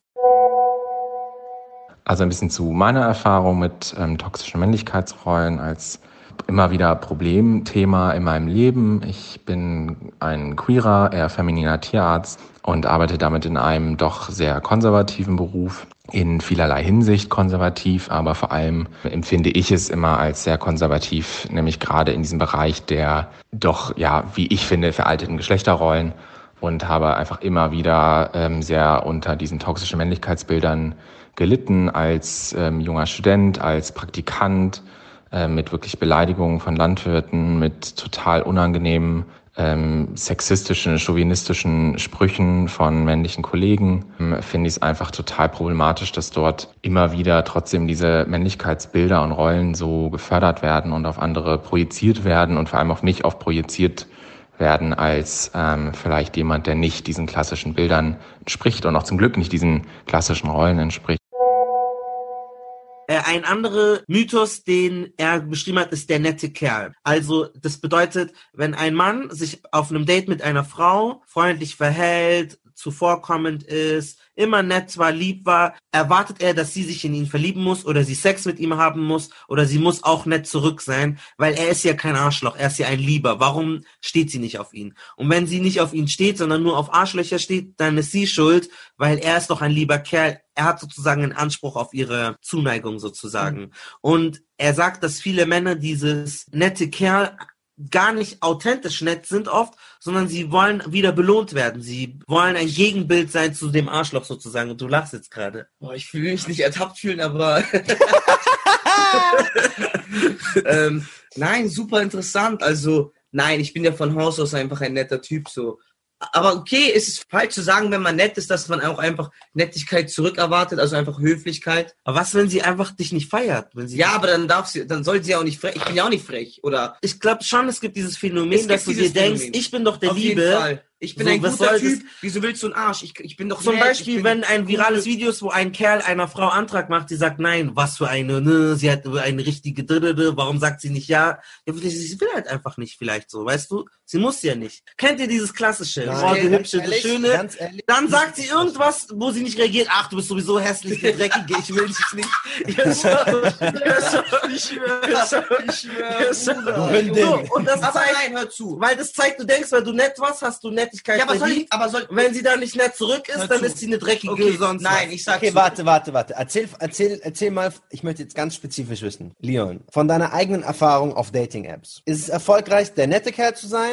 Also ein bisschen zu meiner Erfahrung mit toxischen Männlichkeitsrollen als immer wieder Problemthema in meinem Leben. Ich bin ein queerer, eher femininer Tierarzt und arbeite damit in einem doch sehr konservativen Beruf. In vielerlei Hinsicht konservativ, aber vor allem empfinde ich es immer als sehr konservativ, nämlich gerade in diesem Bereich der doch, ja, wie ich finde, veralteten Geschlechterrollen, und habe einfach immer wieder sehr unter diesen toxischen Männlichkeitsbildern gelitten als junger Student, als Praktikant, mit wirklich Beleidigungen von Landwirten, mit total unangenehmen sexistischen, chauvinistischen Sprüchen von männlichen Kollegen. Finde ich es einfach total problematisch, dass dort immer wieder trotzdem diese Männlichkeitsbilder und Rollen so gefördert werden und auf andere projiziert werden und vor allem auf mich auch projiziert werden als vielleicht jemand, der nicht diesen klassischen Bildern entspricht und auch zum Glück nicht diesen klassischen Rollen entspricht. Ein anderer Mythos, den er beschrieben hat, ist der nette Kerl. Also das bedeutet, wenn ein Mann sich auf einem Date mit einer Frau freundlich verhält, zuvorkommend ist, immer nett war, lieb war, erwartet er, dass sie sich in ihn verlieben muss oder sie Sex mit ihm haben muss oder sie muss auch nett zurück sein, weil er ist ja kein Arschloch, er ist ja ein Lieber. Warum steht sie nicht auf ihn? Und wenn sie nicht auf ihn steht, sondern nur auf Arschlöcher steht, dann ist sie schuld, weil er ist doch ein lieber Kerl. Er hat sozusagen einen Anspruch auf ihre Zuneigung sozusagen. Und er sagt, dass viele Männer dieses nette Kerl gar nicht authentisch nett sind oft, sondern sie wollen wieder belohnt werden. Sie wollen ein Gegenbild sein zu dem Arschloch sozusagen. Und du lachst jetzt gerade. Boah, ich will mich nicht ertappt fühlen, aber nein, super interessant. Also nein, ich bin ja von Haus aus einfach ein netter Typ so. Aber okay, es ist falsch zu sagen, wenn man nett ist, dass man auch einfach Nettigkeit zurückerwartet, also einfach Höflichkeit. Aber was, wenn sie einfach dich nicht feiert? Wenn sie Ja, aber dann soll sie auch nicht frech. Ich bin ja auch nicht frech, oder? Ich glaube schon, es gibt dieses Phänomen, dass du dir denkst, ich bin doch der Auf Liebe. jeden Fall. Ich bin So, ein was guter soll Typ. das? Wieso willst du einen Arsch? Ich bin doch Zum nett. Beispiel, wenn ein virales Video ist, wo ein Kerl einer Frau Antrag macht, die sagt, nein, was für eine, ne, sie hat eine richtige, warum sagt sie nicht ja? Ja, sie will halt einfach nicht vielleicht so, weißt du? Sie muss ja nicht. Kennt ihr dieses klassische, Nein, oh, die ganz hübsche, die ehrlich, schöne? ganz ehrlich. Dann sagt sie irgendwas, wo sie nicht reagiert, ach, du bist sowieso hässlich, du Dreckige, ich will dich nicht. Ich schwöre. So, und das Aber zeigt, nein, hör zu. weil das zeigt, du denkst, weil du nett warst, hast du Nettigkeit Ja, aber verdient. Wenn sie dann nicht nett zurück ist, Hör dann zu. ist sie eine dreckige Okay, sonst nein, was. ich sag Okay, so. warte. Erzähl mal, ich möchte jetzt ganz spezifisch wissen. Leon, von deiner eigenen Erfahrung auf Dating-Apps. Ist es erfolgreich, der nette Kerl zu sein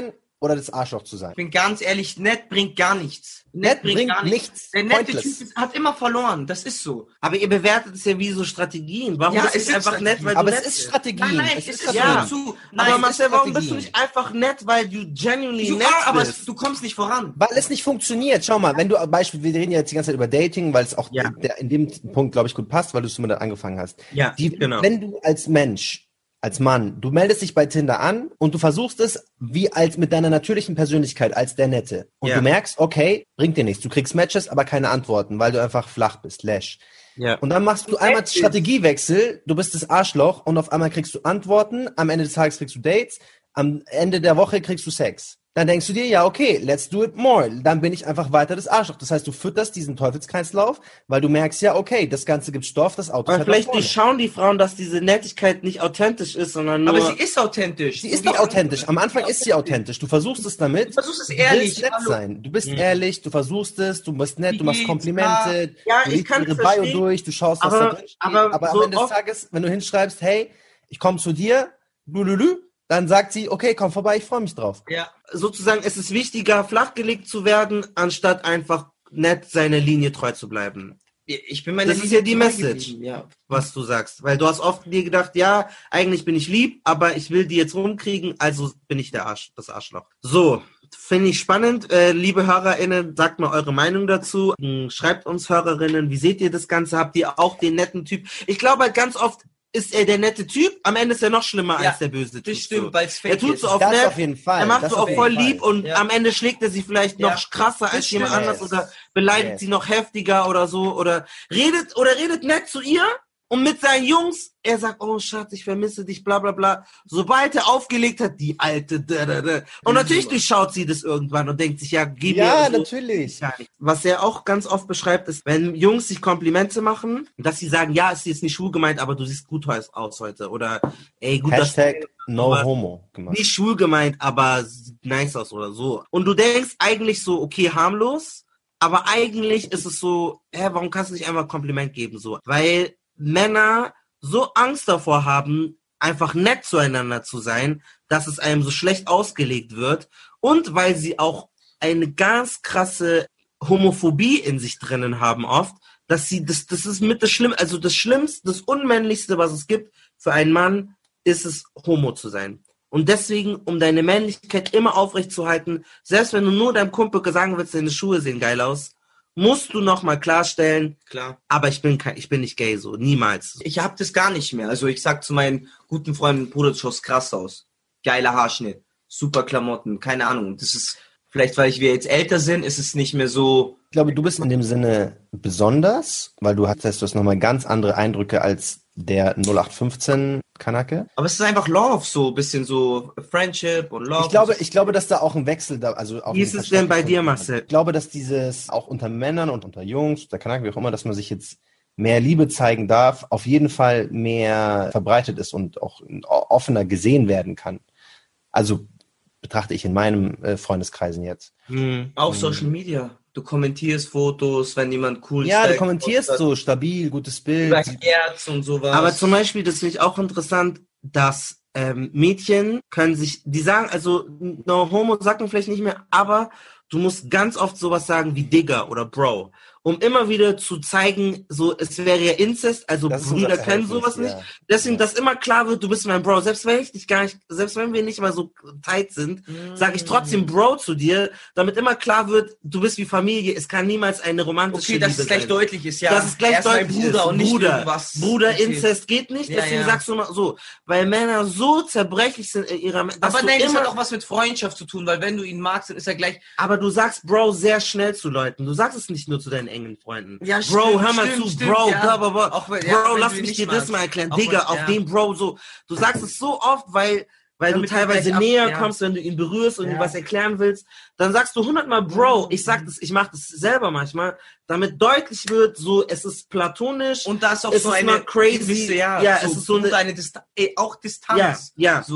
oder das Arschloch zu sein? Ich bin ganz ehrlich, nett bringt gar nichts. Nett bringt gar nichts. Der nette Pointless. Typ hat immer verloren, das ist so. Aber ihr bewertet es ja wie so Strategien. Warum Ja, ist es es sind einfach nett, weil Aber du es nett ist bist? Strategie. Nein, Es es ist ist Ja. Strategie. zu. Aber Marcel, warum bist Strategie. du nicht einfach nett, weil du genuinely Du, nett aber bist? du kommst nicht voran. Weil es nicht funktioniert. Schau mal, wenn du, Beispiel, wir reden ja jetzt die ganze Zeit über Dating, weil es auch Ja. in dem Punkt, glaube ich, gut passt, weil du es damit angefangen hast. Ja, genau. Wenn du als Mensch, als Mann, du meldest dich bei Tinder an und du versuchst es wie als mit deiner natürlichen Persönlichkeit, als der Nette. Und Ja. du merkst, okay, bringt dir nichts. Du kriegst Matches, aber keine Antworten, weil du einfach flach bist, Lash. Ja. Und dann machst du einmal Strategiewechsel, du bist das Arschloch und auf einmal kriegst du Antworten, am Ende des Tages kriegst du Dates, am Ende der Woche kriegst du Sex. Dann denkst du dir, ja, okay, let's do it more. Dann bin ich einfach weiter das Arschloch. Das heißt, du fütterst diesen Teufelskreislauf, weil du merkst, ja, okay, das Ganze gibt Stoff, das Auto Aber fährt nach vielleicht vorne. durchschauen die Frauen, dass diese Nettigkeit nicht authentisch ist, sondern nur... Aber sie ist authentisch. Sie ist doch authentisch. Am Anfang ist sie authentisch. Du versuchst es damit. Du versuchst es Du ehrlich. willst nett Hallo. sein. Du bist ehrlich, du versuchst es, du bist nett, Wie du machst geht's? Komplimente, Ja, du ich liest kann ihre es Bio verstehen. durch, du schaust, was Aber- da drin steht. aber Aber so am Ende des oft- Tages, wenn du hinschreibst, hey, ich komme zu dir, lululü, dann sagt sie, okay, komm vorbei, ich freue mich drauf. Ja. Sozusagen, es ist wichtiger, flachgelegt zu werden, anstatt einfach nett seiner Linie treu zu bleiben. Ich bin meine Das ist Linie ja die treu Message. geblieben, Ja. Was du sagst. Weil du hast oft dir gedacht, ja, eigentlich bin ich lieb, aber ich will die jetzt rumkriegen, also bin ich das Arschloch. So, finde ich spannend. Liebe HörerInnen, sagt mal eure Meinung dazu. Schreibt uns HörerInnen, wie seht ihr das Ganze? Habt ihr auch den netten Typ? Ich glaube halt ganz oft ist er der nette Typ, am Ende ist er noch schlimmer Ja, als der böse Typ. Das stimmt, weil es Er fake tut ist. so auf Das nett, auf jeden Fall. er macht das so auf auch jeden voll Fall. lieb und Ja. am Ende schlägt er sie vielleicht Ja. noch krasser als Das jemand stimmt. anders Yes. oder beleidigt Yes. sie noch heftiger oder so oder redet nett zu ihr und mit seinen Jungs, er sagt, oh Schatz, ich vermisse dich, bla bla bla. Sobald er aufgelegt hat, die alte Und natürlich durchschaut sie das irgendwann und denkt sich, ja, gib Ja, mir so. natürlich. Was er auch ganz oft beschreibt, ist, wenn Jungs sich Komplimente machen, dass sie sagen, ja, ist jetzt nicht schwul gemeint, aber du siehst gut aus heute. Oder, ey, gut, Hashtag dass no sowas- homo gemacht. nicht schwul gemeint, aber sieht nice aus oder so. Und du denkst eigentlich so, okay, harmlos, aber eigentlich ist es so, warum kannst du nicht einfach ein Kompliment geben, so? Weil Männer so Angst davor haben, einfach nett zueinander zu sein, dass es einem so schlecht ausgelegt wird und weil sie auch eine ganz krasse Homophobie in sich drinnen haben oft, dass sie, das ist mit das Schlimmste, also das Schlimmste, das Unmännlichste, was es gibt für einen Mann, ist es, Homo zu sein. Und deswegen, um deine Männlichkeit immer aufrechtzuerhalten, selbst wenn du nur deinem Kumpel sagen willst, deine Schuhe sehen geil aus, musst du nochmal klarstellen, Klar. aber ich bin nicht gay, so, niemals. Ich hab das gar nicht mehr. Also ich sag zu meinen guten Freunden, Bruder, du schaust krass aus. Geiler Haarschnitt, super Klamotten, keine Ahnung. Das ist, vielleicht weil wir jetzt älter sind, ist es nicht mehr so. Ich glaube, du bist in dem Sinne besonders, weil du hast nochmal ganz andere Eindrücke als der 0815 Kanake. Aber es ist einfach Love, so ein bisschen so Friendship und Love. Ich glaube, dass da auch ein Wechsel da, also auch Wie ist es denn bei dir, Marcel? Ich glaube, dass dieses auch unter Männern und unter Jungs, der Kanake, wie auch immer, dass man sich jetzt mehr Liebe zeigen darf, auf jeden Fall mehr verbreitet ist und auch offener gesehen werden kann. Also betrachte ich in meinem Freundeskreisen jetzt. Auch Social Media. Du kommentierst Fotos, wenn jemand cool Ja, du stylt, kommentierst postet, so stabil, gutes Bild. über Herz und sowas. Aber zum Beispiel, das finde ich auch interessant, dass Mädchen können sich, die sagen, also no homo sagt man vielleicht nicht mehr, aber du musst ganz oft sowas sagen wie Digger oder Bro, um immer wieder zu zeigen, so es wäre ja Inzest, also Das ist unser Brüder können Verhältnis, sowas nicht. ja. Deswegen, dass immer klar wird, du bist mein Bro, selbst wenn ich dich gar nicht, selbst wenn wir nicht mal so tight sind, sage ich trotzdem Bro zu dir, damit immer klar wird, du bist wie Familie, es kann niemals eine romantische okay, dass Liebe es gleich sein. deutlich ist, ja. Dass es gleich Er ist mein deutlich Bruder ist. und nicht Bruder, irgendwas. Bruder, Okay. Inzest geht nicht, Ja, deswegen ja. sagst du mal so, weil Männer so zerbrechlich sind in ihrer, dass Aber du nein, das immer, hat auch was mit Freundschaft zu tun, weil wenn du ihn magst, dann ist er gleich. aber du sagst Bro sehr schnell zu Leuten, du sagst es nicht nur zu deinen engen Freunden. Ja, Bro, stimmt, hör mal stimmt, zu, stimmt, Bro, ja. bla bla bla. Auch wenn- Bro, ja, wenn lass du ihn mich nicht dir das magst. mal erklären, Auch Digga, wenn- auf ja. den Bro so. Du sagst es so oft, weil du Damit du teilweise gleich näher ja. kommst, wenn du ihn berührst und ihm Ja. was erklären willst, dann sagst du 100-mal Bro. Ich sag das, ich mach das selber manchmal, damit deutlich wird, so, es ist platonisch. Und da ist auch Es so ist eine not crazy. gewisse, Ja, so es ist so eine, eine auch Distanz. Ja. So.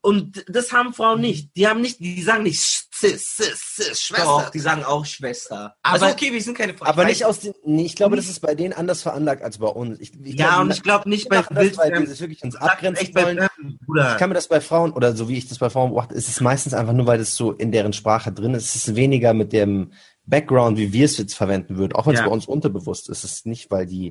Und das haben Frauen nicht. Die sagen nicht Sis, Schwester. Doch, die sagen auch Schwester. Aber also okay, wir sind keine Frauen. Aber nicht aus den, nee, ich glaube, das ist bei denen anders veranlagt als bei uns. Ich glaube nicht bei weil die sich wirklich uns abgrenzen wollen. Ich kann mir das bei Frauen, oder so wie ich das bei Frauen beobachte, ist es meistens einfach nur, weil das so in deren Sprache drin ist. Es ist weniger mit dem Background, wie wir es jetzt verwenden würden. Auch wenn es bei uns unterbewusst ist. Es ist nicht, weil die...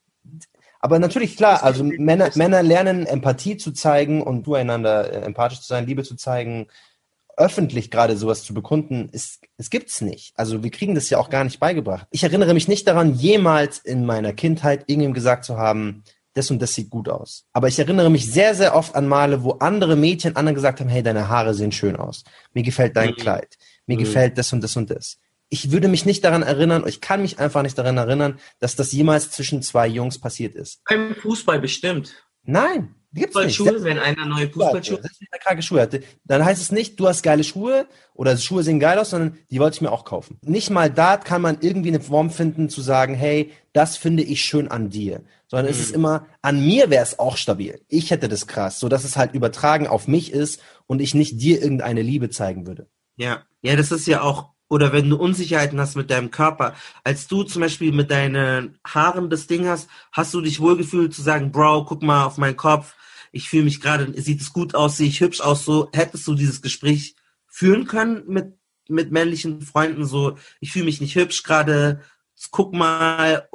Aber natürlich, klar, also Männer lernen, Empathie zu zeigen und zueinander empathisch zu sein, Liebe zu zeigen, öffentlich gerade sowas zu bekunden, es gibt's nicht. Also wir kriegen das ja auch gar nicht beigebracht. Ich erinnere mich nicht daran, jemals in meiner Kindheit irgendjemandem gesagt zu haben, das und das sieht gut aus. Aber ich erinnere mich sehr, sehr oft an Male, wo andere Mädchen anderen gesagt haben, hey, deine Haare sehen schön aus. Mir gefällt dein Kleid. Mir gefällt das und das und das. Ich würde mich nicht daran erinnern, ich kann mich einfach nicht daran erinnern, dass das jemals zwischen zwei Jungs passiert ist. Beim Fußball bestimmt. Nein, gibt's nicht. Fußballschuhe, wenn einer neue Fußballschuhe hat. Wenn er kranke Schuhe hatte, dann heißt es nicht, du hast geile Schuhe oder Schuhe sehen geil aus, sondern die wollte ich mir auch kaufen. Nicht mal da kann man irgendwie eine Form finden, zu sagen, hey, das finde ich schön an dir. Sondern es ist immer, an mir wäre es auch stabil. Ich hätte das krass, sodass es halt übertragen auf mich ist und ich nicht dir irgendeine Liebe zeigen würde. Ja, das ist ja auch, oder wenn du Unsicherheiten hast mit deinem Körper, als du zum Beispiel mit deinen Haaren das Ding hast du dich wohlgefühlt zu sagen, Bro, guck mal auf meinen Kopf, ich fühle mich gerade, sieht es gut aus, sehe ich hübsch aus, so, hättest du dieses Gespräch führen können mit männlichen Freunden, so, ich fühle mich nicht hübsch gerade, guck mal,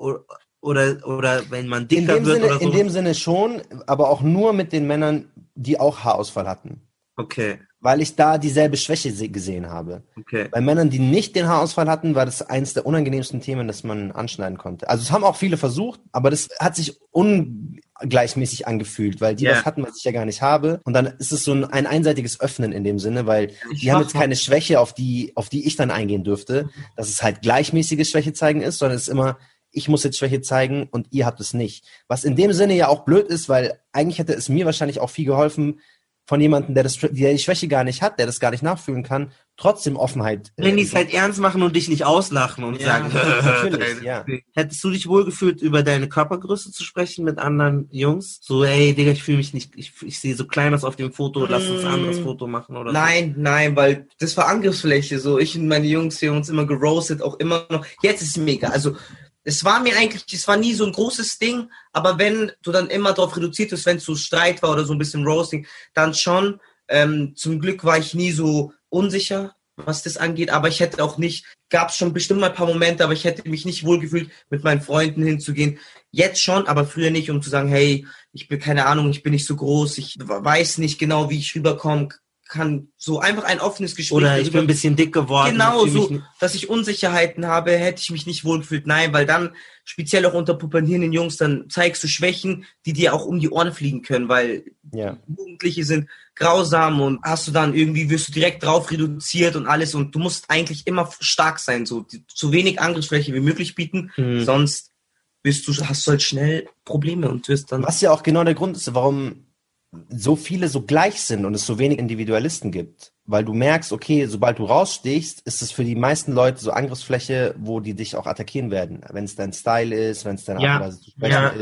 oder wenn man dicker wird oder so. In dem Sinne schon, aber auch nur mit den Männern, die auch Haarausfall hatten. Okay. Weil ich da dieselbe Schwäche gesehen habe. Okay. Bei Männern, die nicht den Haarausfall hatten, war das eins der unangenehmsten Themen, das man anschneiden konnte. Also es haben auch viele versucht, aber das hat sich ungleichmäßig angefühlt, weil die was hatten, was ich ja gar nicht habe. Und dann ist es so ein einseitiges Öffnen in dem Sinne, weil die haben jetzt keine Schwäche, auf die ich dann eingehen dürfte, dass es halt gleichmäßiges Schwäche zeigen ist, sondern es ist immer, ich muss jetzt Schwäche zeigen und ihr habt es nicht. Was in dem Sinne ja auch blöd ist, weil eigentlich hätte es mir wahrscheinlich auch viel geholfen, von jemandem, der die Schwäche gar nicht hat, der das gar nicht nachfühlen kann, trotzdem Offenheit. Wenn die es halt ernst machen und dich nicht auslachen und sagen, natürlich, ja. Hättest du dich wohlgefühlt, über deine Körpergröße zu sprechen mit anderen Jungs? So, ey, Digga, ich fühle mich nicht, ich sehe so klein aus auf dem Foto, lass uns ein anderes Foto machen oder Nein, weil das war Angriffsfläche, so, ich und meine Jungs, wir haben uns immer geroastet, auch immer noch, jetzt ist es mega, also, es war nie so ein großes Ding, aber wenn du dann immer darauf reduziert bist, wenn es so Streit war oder so ein bisschen Roasting, dann schon. Zum Glück war ich nie so unsicher, was das angeht, aber ich hätte auch nicht, gab es schon bestimmt mal ein paar Momente, aber ich hätte mich nicht wohlgefühlt, mit meinen Freunden hinzugehen. Jetzt schon, aber früher nicht, um zu sagen, hey, ich bin keine Ahnung, ich bin nicht so groß, ich weiß nicht genau, wie ich rüberkomme, kann so einfach ein offenes Gespräch. Oder ich bin ein bisschen dick geworden. Genau, so, dass ich Unsicherheiten habe, hätte ich mich nicht wohlgefühlt. Nein, weil dann, speziell auch unter pubertierenden Jungs, dann zeigst du Schwächen, die dir auch um die Ohren fliegen können, weil Jugendliche sind grausam und wirst du direkt drauf reduziert und alles und du musst eigentlich immer stark sein, so wenig Angriffsfläche wie möglich bieten, sonst hast du halt schnell Probleme und wirst dann... Was ja auch genau der Grund ist, warum so viele so gleich sind und es so wenig Individualisten gibt. Weil du merkst, okay, sobald du rausstichst, ist es für die meisten Leute so Angriffsfläche, wo die dich auch attackieren werden. Wenn es dein Style ist, wenn es deine Art und Weise zu sprechen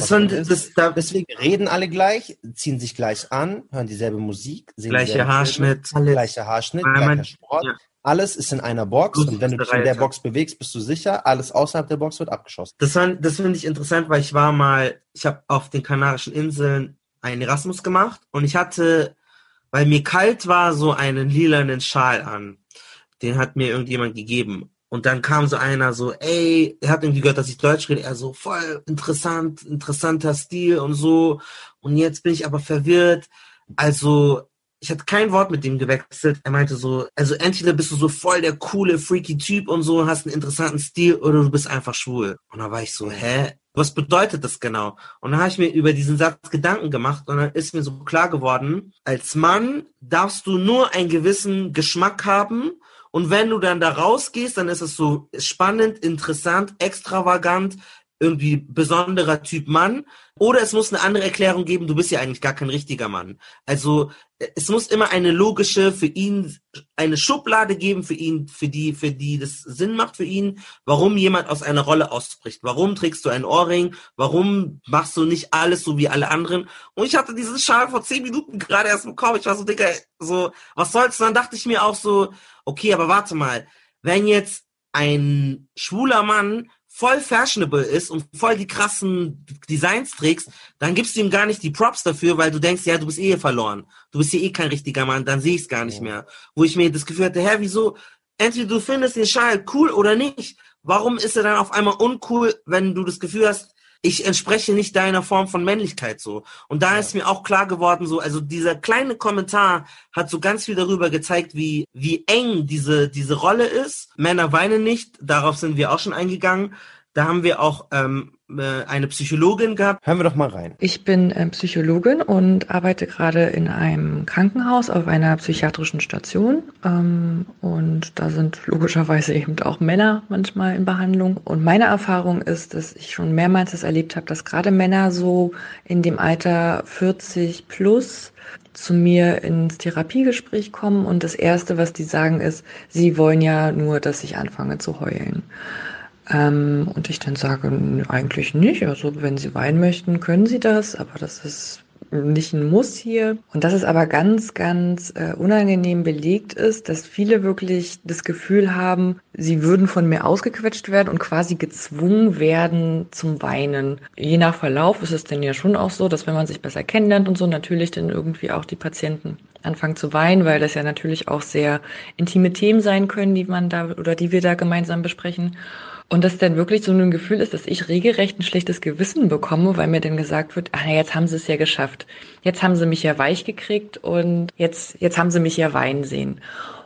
ist. Deswegen reden alle gleich, ziehen sich gleich an, hören dieselbe Musik, sehen gleicher Haarschnitt, gleicher Sport. Ja. Alles ist in einer Box und wenn du dich in der Box bewegst, bist du sicher, alles außerhalb der Box wird abgeschossen. Das finde ich interessant, weil ich habe auf den Kanarischen Inseln einen Erasmus gemacht und ich hatte, weil mir kalt war, so einen lilanen Schal an. Den hat mir irgendjemand gegeben. Und dann kam so einer so, ey, er hat irgendwie gehört, dass ich Deutsch rede. Er so, voll interessanter Stil und so. Und jetzt bin ich aber verwirrt. Also, ich hatte kein Wort mit dem gewechselt. Er meinte so, also entweder bist du so voll der coole, freaky Typ und so, hast einen interessanten Stil oder du bist einfach schwul. Und da war ich so, hä? Was bedeutet das genau? Und dann habe ich mir über diesen Satz Gedanken gemacht und dann ist mir so klar geworden, als Mann darfst du nur einen gewissen Geschmack haben und wenn du dann da rausgehst, dann ist es so spannend, interessant, extravagant, irgendwie besonderer Typ Mann, oder es muss eine andere Erklärung geben, du bist ja eigentlich gar kein richtiger Mann. Also es muss immer eine logische, für ihn, eine Schublade geben für ihn, für die das Sinn macht für ihn, warum jemand aus einer Rolle ausbricht. Warum trägst du einen Ohrring? Warum machst du nicht alles so wie alle anderen? Und ich hatte diesen Schal vor 10 Minuten gerade erst bekommen. Ich war so, Digga, so, was soll's? Und dann dachte ich mir auch so, okay, aber warte mal, wenn jetzt ein schwuler Mann voll fashionable ist und voll die krassen Designs trägst, dann gibst du ihm gar nicht die Props dafür, weil du denkst, ja, du bist eh verloren. Du bist hier kein richtiger Mann, dann sehe ich es gar nicht mehr. Wo ich mir das Gefühl hatte, wieso, entweder du findest den Schal cool oder nicht. Warum ist er dann auf einmal uncool, wenn du das Gefühl hast, ich entspreche nicht deiner Form von Männlichkeit so. Und da ist mir auch klar geworden, so, also dieser kleine Kommentar hat so ganz viel darüber gezeigt, wie eng diese Rolle ist. Männer weinen nicht, darauf sind wir auch schon eingegangen. Da haben wir auch eine Psychologin gehabt. Hören wir doch mal rein. Ich bin Psychologin und arbeite gerade in einem Krankenhaus auf einer psychiatrischen Station. Und da sind logischerweise eben auch Männer manchmal in Behandlung. Und meine Erfahrung ist, dass ich schon mehrmals das erlebt habe, dass gerade Männer so in dem Alter 40 plus zu mir ins Therapiegespräch kommen. Und das Erste, was die sagen, ist, sie wollen ja nur, dass ich anfange zu heulen. Und ich dann sage, eigentlich nicht. Also wenn Sie weinen möchten, können Sie das, aber das ist nicht ein Muss hier. Und dass es aber ganz, ganz unangenehm belegt ist, dass viele wirklich das Gefühl haben, sie würden von mir ausgequetscht werden und quasi gezwungen werden zum Weinen. Je nach Verlauf ist es denn ja schon auch so, dass wenn man sich besser kennenlernt und so, natürlich dann irgendwie auch die Patienten anfangen zu weinen, weil das ja natürlich auch sehr intime Themen sein können, die man da oder die wir da gemeinsam besprechen. Und das dann wirklich so ein Gefühl ist, dass ich regelrecht ein schlechtes Gewissen bekomme, weil mir dann gesagt wird, jetzt haben sie es ja geschafft. Jetzt haben sie mich ja weich gekriegt und jetzt haben sie mich ja weinen sehen.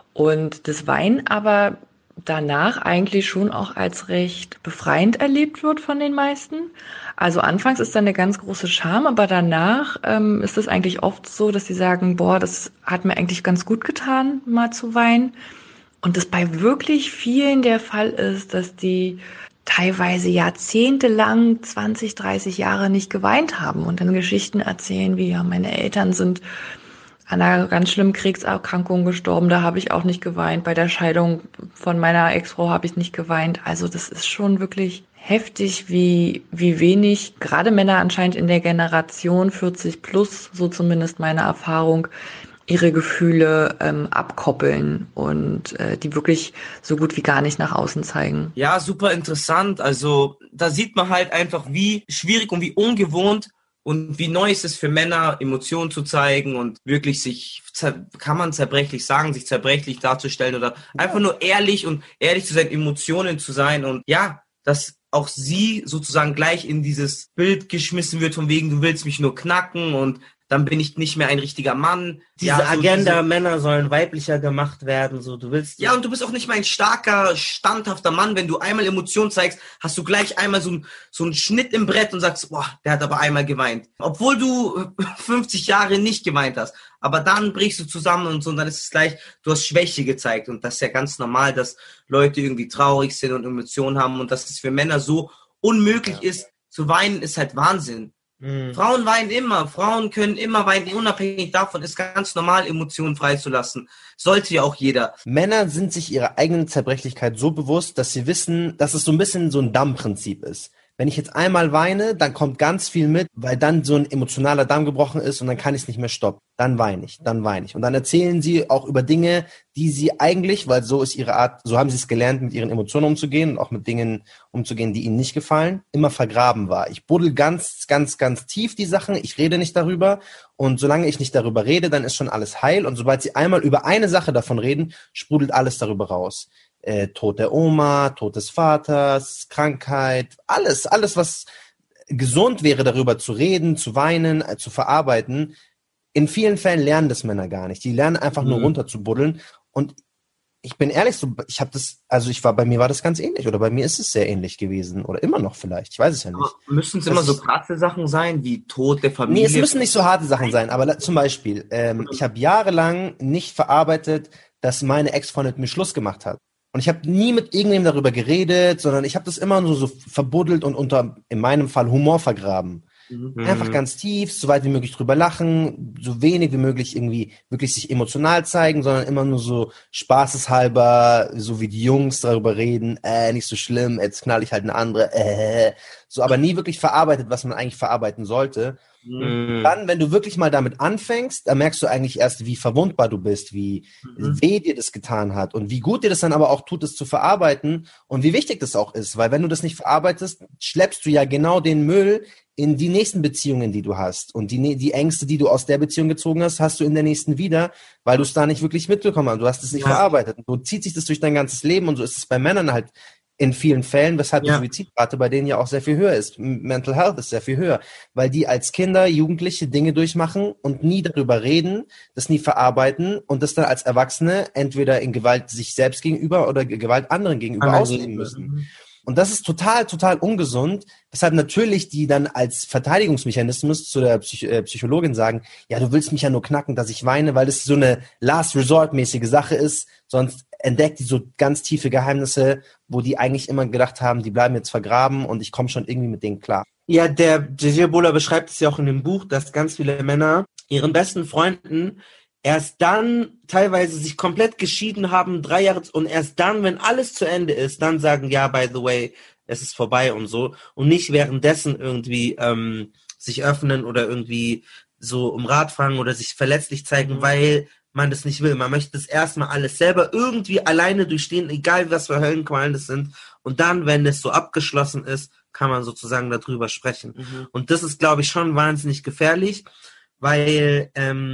Und das Weinen aber danach eigentlich schon auch als recht befreiend erlebt wird von den meisten. Also anfangs ist da eine ganz große Scham, aber danach ist es eigentlich oft so, dass sie sagen, das hat mir eigentlich ganz gut getan, mal zu weinen. Und das bei wirklich vielen der Fall ist, dass die teilweise jahrzehntelang, 20, 30 Jahre nicht geweint haben und dann Geschichten erzählen, wie meine Eltern sind an einer ganz schlimmen Krebserkrankung gestorben, da habe ich auch nicht geweint. Bei der Scheidung von meiner Ex-Frau habe ich nicht geweint. Also das ist schon wirklich heftig, wie wenig gerade Männer anscheinend in der Generation 40 plus, so zumindest meine Erfahrung, ihre Gefühle abkoppeln und die wirklich so gut wie gar nicht nach außen zeigen. Ja, super interessant. Also da sieht man halt einfach, wie schwierig und wie ungewohnt und wie neu ist es für Männer, Emotionen zu zeigen und wirklich kann man zerbrechlich sagen, sich zerbrechlich darzustellen oder einfach nur ehrlich zu seinen Emotionen zu sein. Und ja, dass auch sie sozusagen gleich in dieses Bild geschmissen wird, von wegen, du willst mich nur knacken und dann bin ich nicht mehr ein richtiger Mann. Diese Agenda, Männer sollen weiblicher gemacht werden, so, du willst... Ja, und du bist auch nicht mal ein starker, standhafter Mann. Wenn du einmal Emotionen zeigst, hast du gleich einmal so einen Schnitt im Brett und sagst, der hat aber einmal geweint. Obwohl du 50 Jahre nicht geweint hast. Aber dann brichst du zusammen und so, und dann ist es gleich, du hast Schwäche gezeigt. Und das ist ja ganz normal, dass Leute irgendwie traurig sind und Emotionen haben. Und dass es für Männer so unmöglich ist, zu weinen, ist halt Wahnsinn. Frauen weinen immer, Frauen können immer weinen, unabhängig davon ist ganz normal, Emotionen freizulassen. Sollte ja auch jeder. Männer sind sich ihrer eigenen Zerbrechlichkeit so bewusst, dass sie wissen, dass es so ein bisschen so ein Dammprinzip ist. Wenn ich jetzt einmal weine, dann kommt ganz viel mit, weil dann so ein emotionaler Damm gebrochen ist und dann kann ich es nicht mehr stoppen. Dann weine ich. Und dann erzählen sie auch über Dinge, die sie eigentlich, weil so ist ihre Art, so haben sie es gelernt, mit ihren Emotionen umzugehen und auch mit Dingen umzugehen, die ihnen nicht gefallen, immer vergraben war. Ich buddel ganz, ganz, ganz tief die Sachen, ich rede nicht darüber und solange ich nicht darüber rede, dann ist schon alles heil und sobald sie einmal über eine Sache davon reden, sprudelt alles darüber raus. Tod der Oma, Tod des Vaters, Krankheit, alles, was gesund wäre, darüber zu reden, zu weinen, zu verarbeiten. In vielen Fällen lernen das Männer gar nicht. Die lernen einfach nur runter zu buddeln. Und ich bin ehrlich, bei mir war das ganz ähnlich. Oder bei mir ist es sehr ähnlich gewesen. Oder immer noch vielleicht. Ich weiß es ja nicht. Aber müssen es immer so krasse Sachen sein, wie Tod der Familie? Nee, es müssen nicht so harte Sachen sein. Aber zum Beispiel, ich habe jahrelang nicht verarbeitet, dass meine Ex-Freundin mit mir Schluss gemacht hat. Und ich habe nie mit irgendjemandem darüber geredet, sondern ich habe das immer nur so verbuddelt und unter, in meinem Fall, Humor vergraben. Einfach ganz tief, so weit wie möglich drüber lachen, so wenig wie möglich irgendwie wirklich sich emotional zeigen, sondern immer nur so spaßeshalber, so wie die Jungs darüber reden, nicht so schlimm, jetzt knall ich halt eine andere, so, aber nie wirklich verarbeitet, was man eigentlich verarbeiten sollte. Dann, wenn du wirklich mal damit anfängst, dann merkst du eigentlich erst, wie verwundbar du bist, wie weh dir das getan hat und wie gut dir das dann aber auch tut, es zu verarbeiten und wie wichtig das auch ist, weil wenn du das nicht verarbeitest, schleppst du ja genau den Müll in die nächsten Beziehungen, die du hast und die Ängste, die du aus der Beziehung gezogen hast, hast du in der nächsten wieder, weil du es da nicht wirklich mitbekommen hast, du hast es nicht verarbeitet und so zieht sich das durch dein ganzes Leben und so ist es bei Männern halt in vielen Fällen, weshalb die Suizidrate bei denen ja auch sehr viel höher ist. Mental Health ist sehr viel höher, weil die als Kinder, Jugendliche Dinge durchmachen und nie darüber reden, das nie verarbeiten und das dann als Erwachsene entweder in Gewalt sich selbst gegenüber oder Gewalt anderen gegenüber ausleben müssen. Und das ist total, total ungesund, weshalb natürlich die dann als Verteidigungsmechanismus zu der Psychologin sagen, ja, du willst mich ja nur knacken, dass ich weine, weil das so eine Last-Resort-mäßige Sache ist, sonst entdeckt die so ganz tiefe Geheimnisse, wo die eigentlich immer gedacht haben, die bleiben jetzt vergraben und ich komme schon irgendwie mit denen klar. Ja, der Jajir Bullah beschreibt es ja auch in dem Buch, dass ganz viele Männer ihren besten Freunden erst dann teilweise sich komplett geschieden haben, 3 Jahre, und erst dann, wenn alles zu Ende ist, dann sagen, ja, by the way, es ist vorbei und so. Und nicht währenddessen irgendwie sich öffnen oder irgendwie so um Rat fragen oder sich verletzlich zeigen, weil man das nicht will. Man möchte das erstmal alles selber irgendwie alleine durchstehen, egal was für Höllenqualen das sind. Und dann, wenn es so abgeschlossen ist, kann man sozusagen darüber sprechen. Und das ist, glaube ich, schon wahnsinnig gefährlich, weil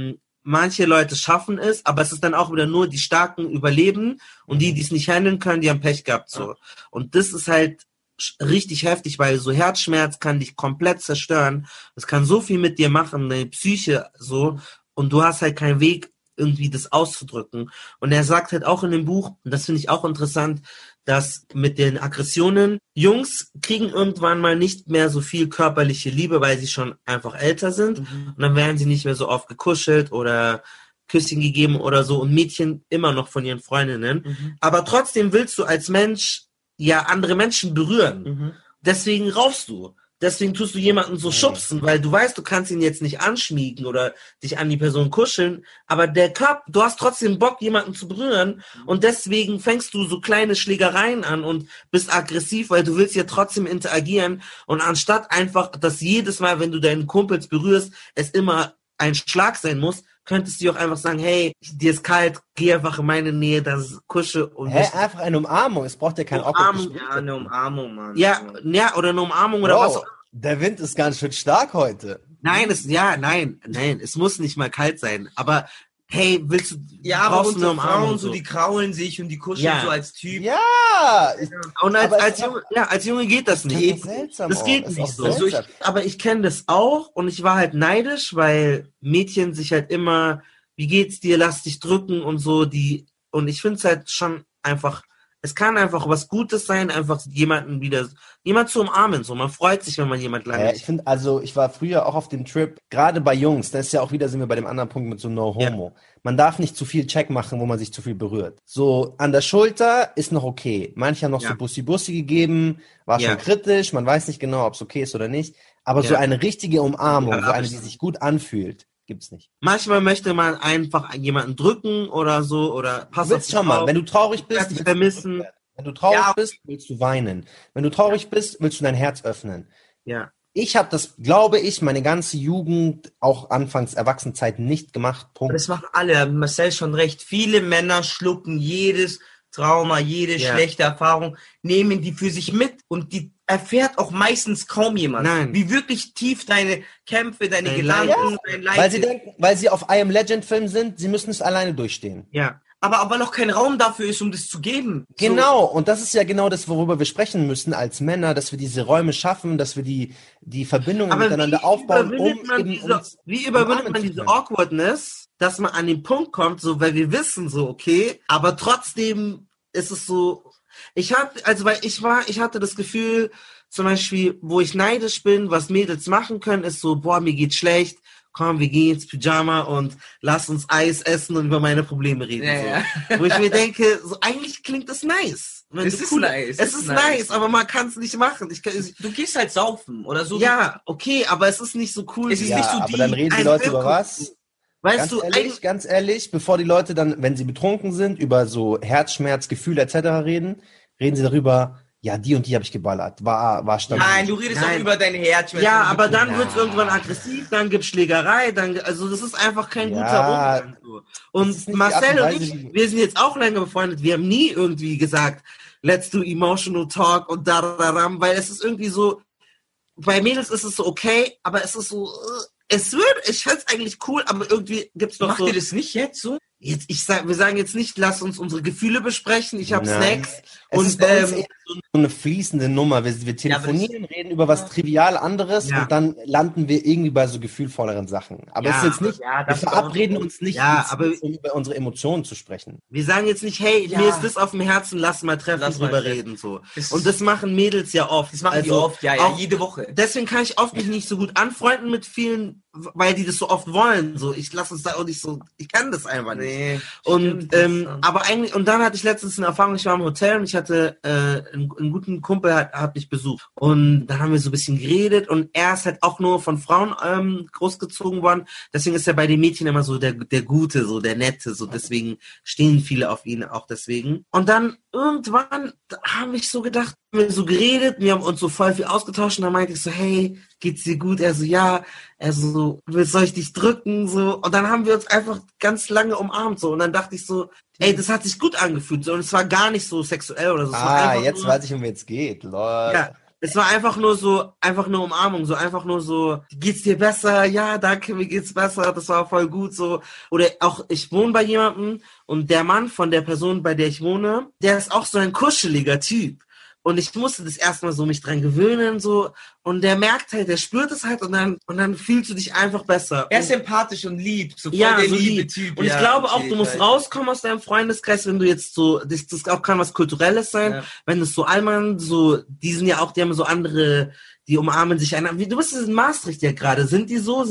manche Leute schaffen es, aber es ist dann auch wieder nur die Starken überleben und die es nicht handeln können, die haben Pech gehabt. So. Und das ist halt richtig heftig, weil so Herzschmerz kann dich komplett zerstören. Das kann so viel mit dir machen, deine Psyche so, und du hast halt keinen Weg, irgendwie das auszudrücken. Und er sagt halt auch in dem Buch, und das finde ich auch interessant, dass mit den Aggressionen, Jungs kriegen irgendwann mal nicht mehr so viel körperliche Liebe, weil sie schon einfach älter sind. Und dann werden sie nicht mehr so oft gekuschelt oder Küsschen gegeben oder so, und Mädchen immer noch von ihren Freundinnen. Aber trotzdem willst du als Mensch ja andere Menschen berühren. Deswegen raufst du. Deswegen tust du jemanden so schubsen, weil du weißt, du kannst ihn jetzt nicht anschmiegen oder dich an die Person kuscheln, aber der Körper, du hast trotzdem Bock, jemanden zu berühren, und deswegen fängst du so kleine Schlägereien an und bist aggressiv, weil du willst ja trotzdem interagieren, und anstatt einfach, dass jedes Mal, wenn du deinen Kumpels berührst, es immer ein Schlag sein muss, könntest du auch einfach sagen, hey, dir ist kalt, geh einfach in meine Nähe, das kuschel und einfach eine Umarmung, es braucht ja kein Umarmung, ja, eine Umarmung, Mann. Ja, oder eine Umarmung oder was auch. Der Wind ist ganz schön stark heute. Nein, es muss nicht mal kalt sein, aber hey, willst du, ja, aber brauchst du eine Umarmung? Frauen, so, die kraulen sich und die kuscheln so als Typ. Ja! Und als Junge geht das nicht. Das seltsam das geht auch. nicht so. Aber ich kenne das auch, und ich war halt neidisch, weil Mädchen sich halt immer, wie geht's dir, lass dich drücken und so, und ich finde es halt schon einfach, es kann einfach was Gutes sein, einfach jemand zu umarmen, so, man freut sich, wenn man jemand lange ich finde, also, ich war früher auch auf dem Trip, gerade bei Jungs, das ist ja auch wieder, sind wir bei dem anderen Punkt mit so No Homo. Ja. Man darf nicht zu viel Check machen, wo man sich zu viel berührt. So, an der Schulter ist noch okay. Manche haben noch so Bussi-Bussi gegeben, war schon kritisch, man weiß nicht genau, ob es okay ist oder nicht, aber so eine richtige Umarmung, so eine, die sich gut anfühlt, gibt's nicht. Manchmal möchte man einfach jemanden drücken oder so, oder pass auf. Schau mal, wenn du traurig bist, willst vermissen. Wenn du traurig bist, willst du weinen. Wenn du traurig bist, willst du dein Herz öffnen. Ja. Ich habe das, glaube ich, meine ganze Jugend, auch anfangs Erwachsenenzeit nicht gemacht. Punkt. Das machen alle. Marcel schon recht. Viele Männer schlucken jedes Trauma, jede schlechte Erfahrung, nehmen die für sich mit, und die erfährt auch meistens kaum jemand. Nein. Wie wirklich tief deine Kämpfe, deine Gedanken, dein Leid. Weil sie denken, weil sie auf I Am Legend Film sind, sie müssen es alleine durchstehen. Ja. Aber noch kein Raum dafür ist, um das zu geben. Genau, und das ist ja genau das, worüber wir sprechen müssen als Männer, dass wir diese Räume schaffen, dass wir die Verbindungen miteinander aufbauen. Wie überwindet man diese Awkwardness, dass man an den Punkt kommt, so, weil wir wissen so, okay, aber trotzdem ist es so, ich hatte das Gefühl, zum Beispiel, wo ich neidisch bin, was Mädels machen können, ist so, boah, mir geht's schlecht, komm, wir gehen ins Pyjama und lass uns Eis essen und über meine Probleme reden. So. Wo ich mir denke, so eigentlich klingt das nice. Es ist nice. Es ist nice, aber man kann es nicht machen. Du gehst halt saufen oder so. Ja, okay, aber es ist nicht so cool. Es ist nicht so aber dann reden die Leute über was? Weißt du, ganz ehrlich, bevor die Leute dann, wenn sie betrunken sind, über so Herzschmerz, Gefühle etc. reden sie darüber, ja, die und die habe ich geballert, war stabil. Nein, du redest auch über dein Herz. Ja, aber dann wird es irgendwann aggressiv, dann gibt's Schlägerei, also das ist einfach kein guter Umgang. So. Und Marcel und ich, wir sind jetzt auch lange befreundet, wir haben nie irgendwie gesagt, let's do emotional talk und da, weil es ist irgendwie so, bei Mädels ist es so okay, aber es ist so, ich find's eigentlich cool, aber irgendwie gibt's doch Macht ihr das nicht jetzt so? Wir sagen jetzt nicht, lass uns unsere Gefühle besprechen, ich habe Snacks. Es ist bei uns eher so eine fließende Nummer. Wir telefonieren, reden über was trivial anderes und dann landen wir irgendwie bei so gefühlvolleren Sachen. Aber es ist jetzt nicht, wir verabreden uns nicht, um über unsere Emotionen zu sprechen. Wir sagen jetzt nicht, hey, mir ist das auf dem Herzen, lass mal treffen, drüber reden. So. Und das machen Mädels ja oft. Das machen die oft, auch jede Woche. Deswegen kann ich oft mich nicht so gut anfreunden mit vielen, weil die das so oft wollen. So, ich lasse uns da auch nicht so, ich kann das einfach nicht. Nee, und aber eigentlich, und dann hatte ich letztens eine Erfahrung, ich war im Hotel und ich hatte einen guten Kumpel hat mich besucht. Und dann haben wir so ein bisschen geredet und er ist halt auch nur von Frauen großgezogen worden. Deswegen ist er bei den Mädchen immer so der Gute, so der Nette, so deswegen stehen viele auf ihn auch deswegen. Und dann irgendwann habe ich so gedacht, wir so geredet, wir haben uns so voll viel ausgetauscht und dann meinte ich so, hey, geht's dir gut? Er so, ja. Er so, soll ich dich drücken? So. Und dann haben wir uns einfach ganz lange umarmt so und dann dachte ich so, ey, das hat sich gut angefühlt so und es war gar nicht so sexuell oder so. Es war einfach jetzt weiß ich, um wen es geht, Leute. Ja. Es war einfach nur Umarmung, so einfach nur so, geht's dir besser? Ja, danke, mir geht's besser, das war voll gut, so. Oder auch, ich wohne bei jemandem und der Mann von der Person, bei der ich wohne, der ist auch so ein kuscheliger Typ. Und ich musste das erstmal so mich dran gewöhnen, so. Und der merkt halt, der spürt es halt und dann fühlst du dich einfach besser. Er ist empathisch und lieb, so voll der so liebe Typ. Und ich glaube auch, du musst rauskommen aus deinem Freundeskreis, wenn du jetzt so, das auch kann was Kulturelles sein, wenn es so Allmann, so, die haben so andere, die umarmen sich einander. Du bist in Maastricht ja gerade. Sind die so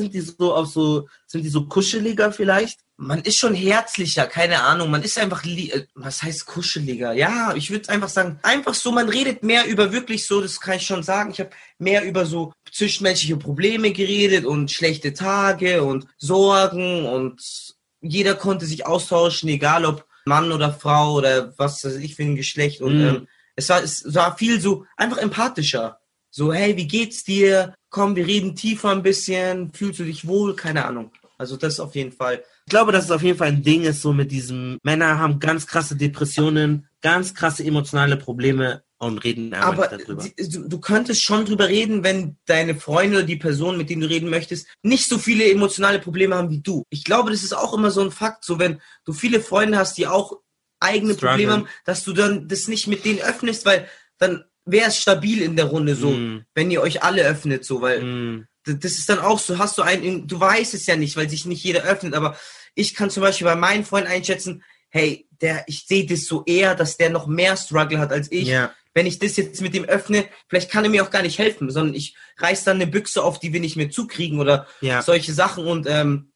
kuscheliger vielleicht? Man ist schon herzlicher, keine Ahnung. Man ist einfach, was heißt kuscheliger? Ja, ich würde einfach sagen, einfach so, man redet mehr über wirklich so, das kann ich schon sagen. Ich habe mehr über so zwischenmenschliche Probleme geredet und schlechte Tage und Sorgen und jeder konnte sich austauschen, egal ob Mann oder Frau oder was weiß ich für ein Geschlecht. Und es war viel so einfach empathischer. So, hey, wie geht's dir? Komm, wir reden tiefer ein bisschen. Fühlst du dich wohl? Keine Ahnung. Also das auf jeden Fall. Ich glaube, dass es auf jeden Fall ein Ding ist, so mit diesem, Männer haben ganz krasse Depressionen, ganz krasse emotionale Probleme und reden einfach nicht darüber. Du könntest schon drüber reden, wenn deine Freunde oder die Person, mit denen du reden möchtest, nicht so viele emotionale Probleme haben wie du. Ich glaube, das ist auch immer so ein Fakt, so wenn du viele Freunde hast, die auch eigene Probleme haben, dass du dann das nicht mit denen öffnest, weil dann wäre es stabil in der Runde so, wenn ihr euch alle öffnet, so, weil das ist dann auch so, du weißt es ja nicht, weil sich nicht jeder öffnet, aber ich kann zum Beispiel bei meinen Freunden einschätzen, hey, ich sehe das so eher, dass der noch mehr Struggle hat als ich. Ja. Wenn ich das jetzt mit dem öffne, vielleicht kann er mir auch gar nicht helfen, sondern ich reiß dann eine Büchse auf, die wir nicht mehr zukriegen oder solche Sachen und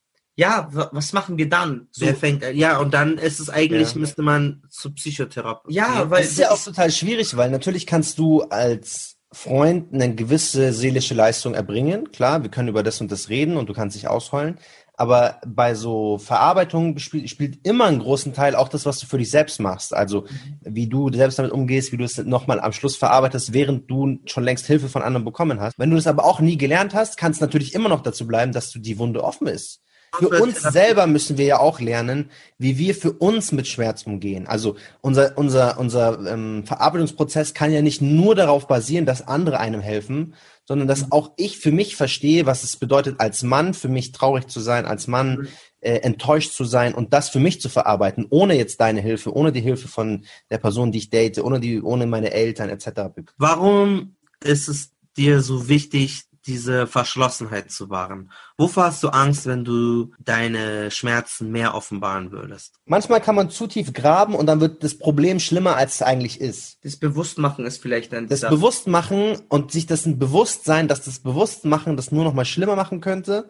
was machen wir dann? So. Und dann ist es eigentlich, müsste man zur Psychotherapie. Ja, weil es ist ja auch total schwierig, weil natürlich kannst du als Freund eine gewisse seelische Leistung erbringen. Klar, wir können über das und das reden und du kannst dich ausheulen. Aber bei so Verarbeitung spielt immer einen großen Teil auch das, was du für dich selbst machst. Also wie du selbst damit umgehst, wie du es nochmal am Schluss verarbeitest, während du schon längst Hilfe von anderen bekommen hast. Wenn du das aber auch nie gelernt hast, kann es natürlich immer noch dazu bleiben, dass du die Wunde offen ist. Für uns selber müssen wir ja auch lernen, wie wir für uns mit Schmerz umgehen. Also unser Verarbeitungsprozess kann ja nicht nur darauf basieren, dass andere einem helfen, sondern dass auch ich für mich verstehe, was es bedeutet, als Mann für mich traurig zu sein, als Mann enttäuscht zu sein und das für mich zu verarbeiten, ohne jetzt deine Hilfe, ohne die Hilfe von der Person, die ich date, ohne meine Eltern etc. Warum ist es dir so wichtig, diese Verschlossenheit zu wahren? Wovor hast du Angst, wenn du deine Schmerzen mehr offenbaren würdest? Manchmal kann man zu tief graben und dann wird das Problem schlimmer, als es eigentlich ist. Das Bewusstmachen ist vielleicht dann das Bewusstmachen und sich dessen bewusst sein, dass das Bewusstmachen das nur noch mal schlimmer machen könnte,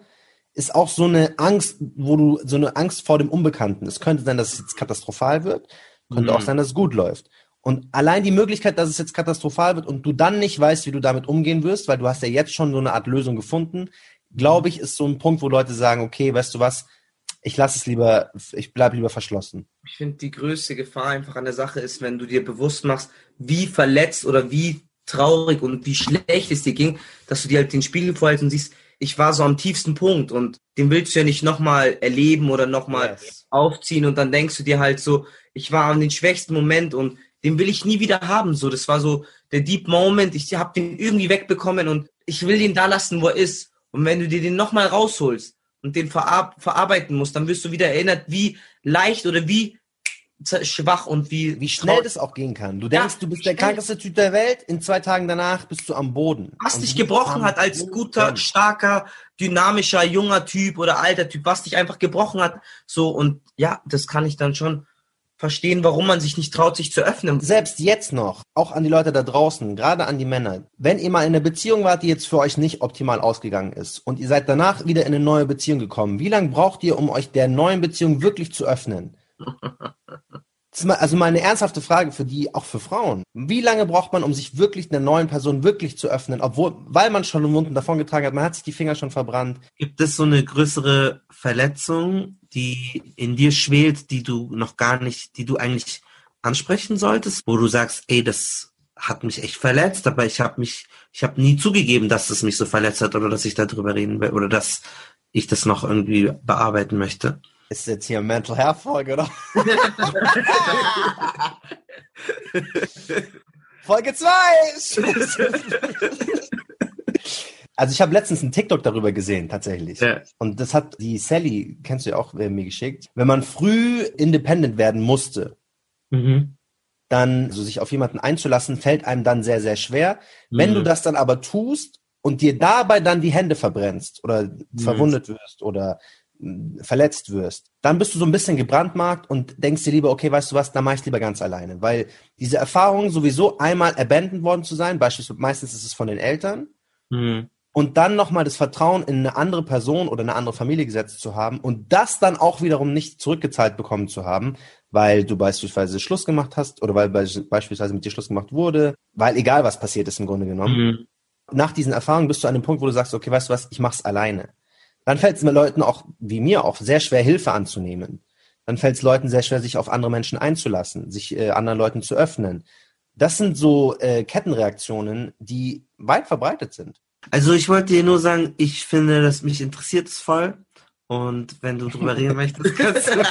ist auch so eine Angst, so eine Angst vor dem Unbekannten. Es könnte sein, dass es jetzt katastrophal wird, könnte auch sein, dass es gut läuft. Und allein die Möglichkeit, dass es jetzt katastrophal wird und du dann nicht weißt, wie du damit umgehen wirst, weil du hast ja jetzt schon so eine Art Lösung gefunden, glaube ich, ist so ein Punkt, wo Leute sagen, okay, weißt du was, ich bleib lieber verschlossen. Ich finde, die größte Gefahr einfach an der Sache ist, wenn du dir bewusst machst, wie verletzt oder wie traurig und wie schlecht es dir ging, dass du dir halt den Spiegel vorhältst und siehst, ich war so am tiefsten Punkt und den willst du ja nicht nochmal erleben oder nochmal aufziehen und dann denkst du dir halt so, ich war an den schwächsten Moment und den will ich nie wieder haben. So, das war so der Deep Moment, ich habe den irgendwie wegbekommen und ich will den da lassen, wo er ist. Und wenn du dir den nochmal rausholst und den verarbeiten musst, dann wirst du wieder erinnert, wie leicht oder wie schwach und wie schnell das auch gehen kann. Du denkst, du bist der krankeste Typ der Welt, in 2 Tagen danach bist du am Boden. Was dich gebrochen hat als guter, starker, dynamischer, junger Typ oder alter Typ, was dich einfach gebrochen hat, so, und ja, das kann ich dann schon verstehen, warum man sich nicht traut, sich zu öffnen. Selbst jetzt noch, auch an die Leute da draußen, gerade an die Männer, wenn ihr mal in einer Beziehung wart, die jetzt für euch nicht optimal ausgegangen ist und ihr seid danach wieder in eine neue Beziehung gekommen, wie lange braucht ihr, um euch der neuen Beziehung wirklich zu öffnen? Also mal eine ernsthafte Frage auch für Frauen. Wie lange braucht man, um sich wirklich einer neuen Person wirklich zu öffnen, weil man schon einen Wunden davongetragen hat, man hat sich die Finger schon verbrannt? Gibt es so eine größere Verletzung, die in dir schwelt, die du eigentlich ansprechen solltest, wo du sagst, ey, das hat mich echt verletzt, aber ich habe nie zugegeben, dass es mich so verletzt hat oder dass ich darüber reden will oder dass ich das noch irgendwie bearbeiten möchte? Ist jetzt hier eine Mental Health Folge, oder? Folge 2! Also ich habe letztens einen TikTok darüber gesehen, tatsächlich. Ja. Und das hat die Sally, kennst du ja auch, mir geschickt. Wenn man früh independent werden musste, dann sich auf jemanden einzulassen, fällt einem dann sehr, sehr schwer. Wenn du das dann aber tust und dir dabei dann die Hände verbrennst oder verwundet wirst oder verletzt wirst, dann bist du so ein bisschen gebrandmarkt und denkst dir lieber, okay, weißt du was, dann mach ich lieber ganz alleine. Weil diese Erfahrung, sowieso einmal abandoned worden zu sein, beispielsweise meistens ist es von den Eltern, und dann nochmal das Vertrauen in eine andere Person oder eine andere Familie gesetzt zu haben und das dann auch wiederum nicht zurückgezahlt bekommen zu haben, weil du beispielsweise Schluss gemacht hast oder weil beispielsweise mit dir Schluss gemacht wurde, weil egal was passiert ist im Grunde genommen. Nach diesen Erfahrungen bist du an dem Punkt, wo du sagst, okay, weißt du was, ich mach's alleine. Dann fällt es mir Leuten auch, wie mir auch, sehr schwer, Hilfe anzunehmen. Dann fällt es Leuten sehr schwer, sich auf andere Menschen einzulassen, sich anderen Leuten zu öffnen. Das sind so Kettenreaktionen, die weit verbreitet sind. Also ich wollte dir nur sagen, ich finde, dass mich interessiert es voll. Und wenn du drüber reden möchtest, kannst du.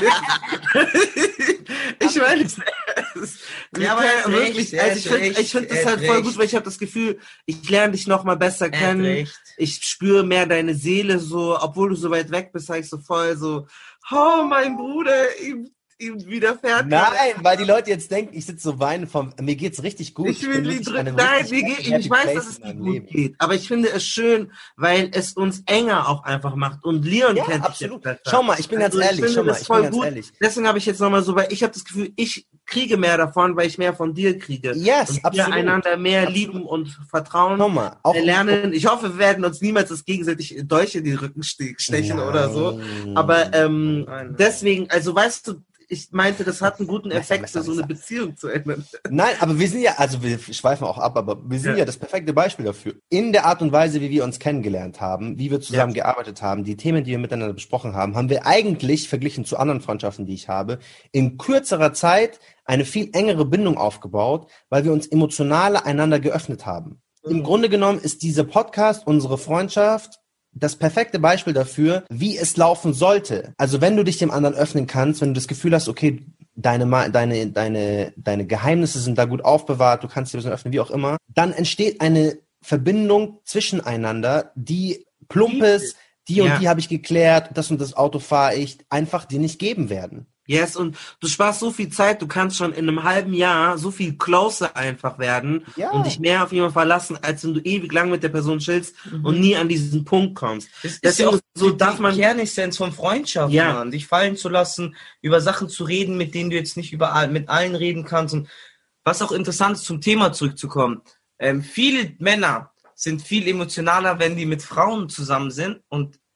Ich meine, ja, aber wirklich, also ich finde das halt voll gut, weil ich habe das Gefühl, ich lerne dich noch mal besser kennen. Ich spüre mehr deine Seele so, obwohl du so weit weg bist, sag ich so voll so, oh, mein Bruder, ihm widerfährt. Nein, weil die Leute jetzt denken, ich sitze so weinend mir geht's richtig gut. Ich will die drücken. Nein, ich weiß, dass es dir gut geht. Aber ich finde es schön, weil es uns enger auch einfach macht. Und Leon kennt absolut. Schau mal, ich bin ganz ehrlich. Ehrlich. Deswegen habe ich jetzt nochmal so, weil ich habe das Gefühl, ich kriege mehr davon, weil ich mehr von dir kriege. Yes, und wir einander mehr lieben und vertrauen. Nochmal, auch lernen. Ich hoffe, wir werden uns niemals das gegenseitig Dolch in die Rücken stechen oder so. Aber deswegen, also weißt du, ich meinte, das hat einen guten Effekt, für so eine Beziehung zu ändern. Nein, aber wir sind ja, also wir schweifen auch ab, aber wir sind ja das perfekte Beispiel dafür. In der Art und Weise, wie wir uns kennengelernt haben, wie wir zusammen gearbeitet haben, die Themen, die wir miteinander besprochen haben, haben wir eigentlich, verglichen zu anderen Freundschaften, die ich habe, in kürzerer Zeit eine viel engere Bindung aufgebaut, weil wir uns emotionaler einander geöffnet haben. Im Grunde genommen ist dieser Podcast, unsere Freundschaft, das perfekte Beispiel dafür, wie es laufen sollte. Also wenn du dich dem anderen öffnen kannst, wenn du das Gefühl hast, okay, deine Geheimnisse sind da gut aufbewahrt, du kannst dir ein bisschen öffnen, wie auch immer, dann entsteht eine Verbindung zwischeneinander, die plumpes, die und die habe ich geklärt, das und das Auto fahre ich, einfach dir nicht geben werden. Yes, und du sparst so viel Zeit, du kannst schon in einem halben Jahr so viel closer einfach werden und dich mehr auf jemanden verlassen, als wenn du ewig lang mit der Person chillst und nie an diesen Punkt kommst. Das ist ja auch so, darf man Kernessenz von Freundschaft, Mann, dich fallen zu lassen, über Sachen zu reden, mit denen du jetzt nicht mit allen reden kannst. Und was auch interessant ist, zum Thema zurückzukommen. Viele Männer sind viel emotionaler, wenn die mit Frauen zusammen sind, und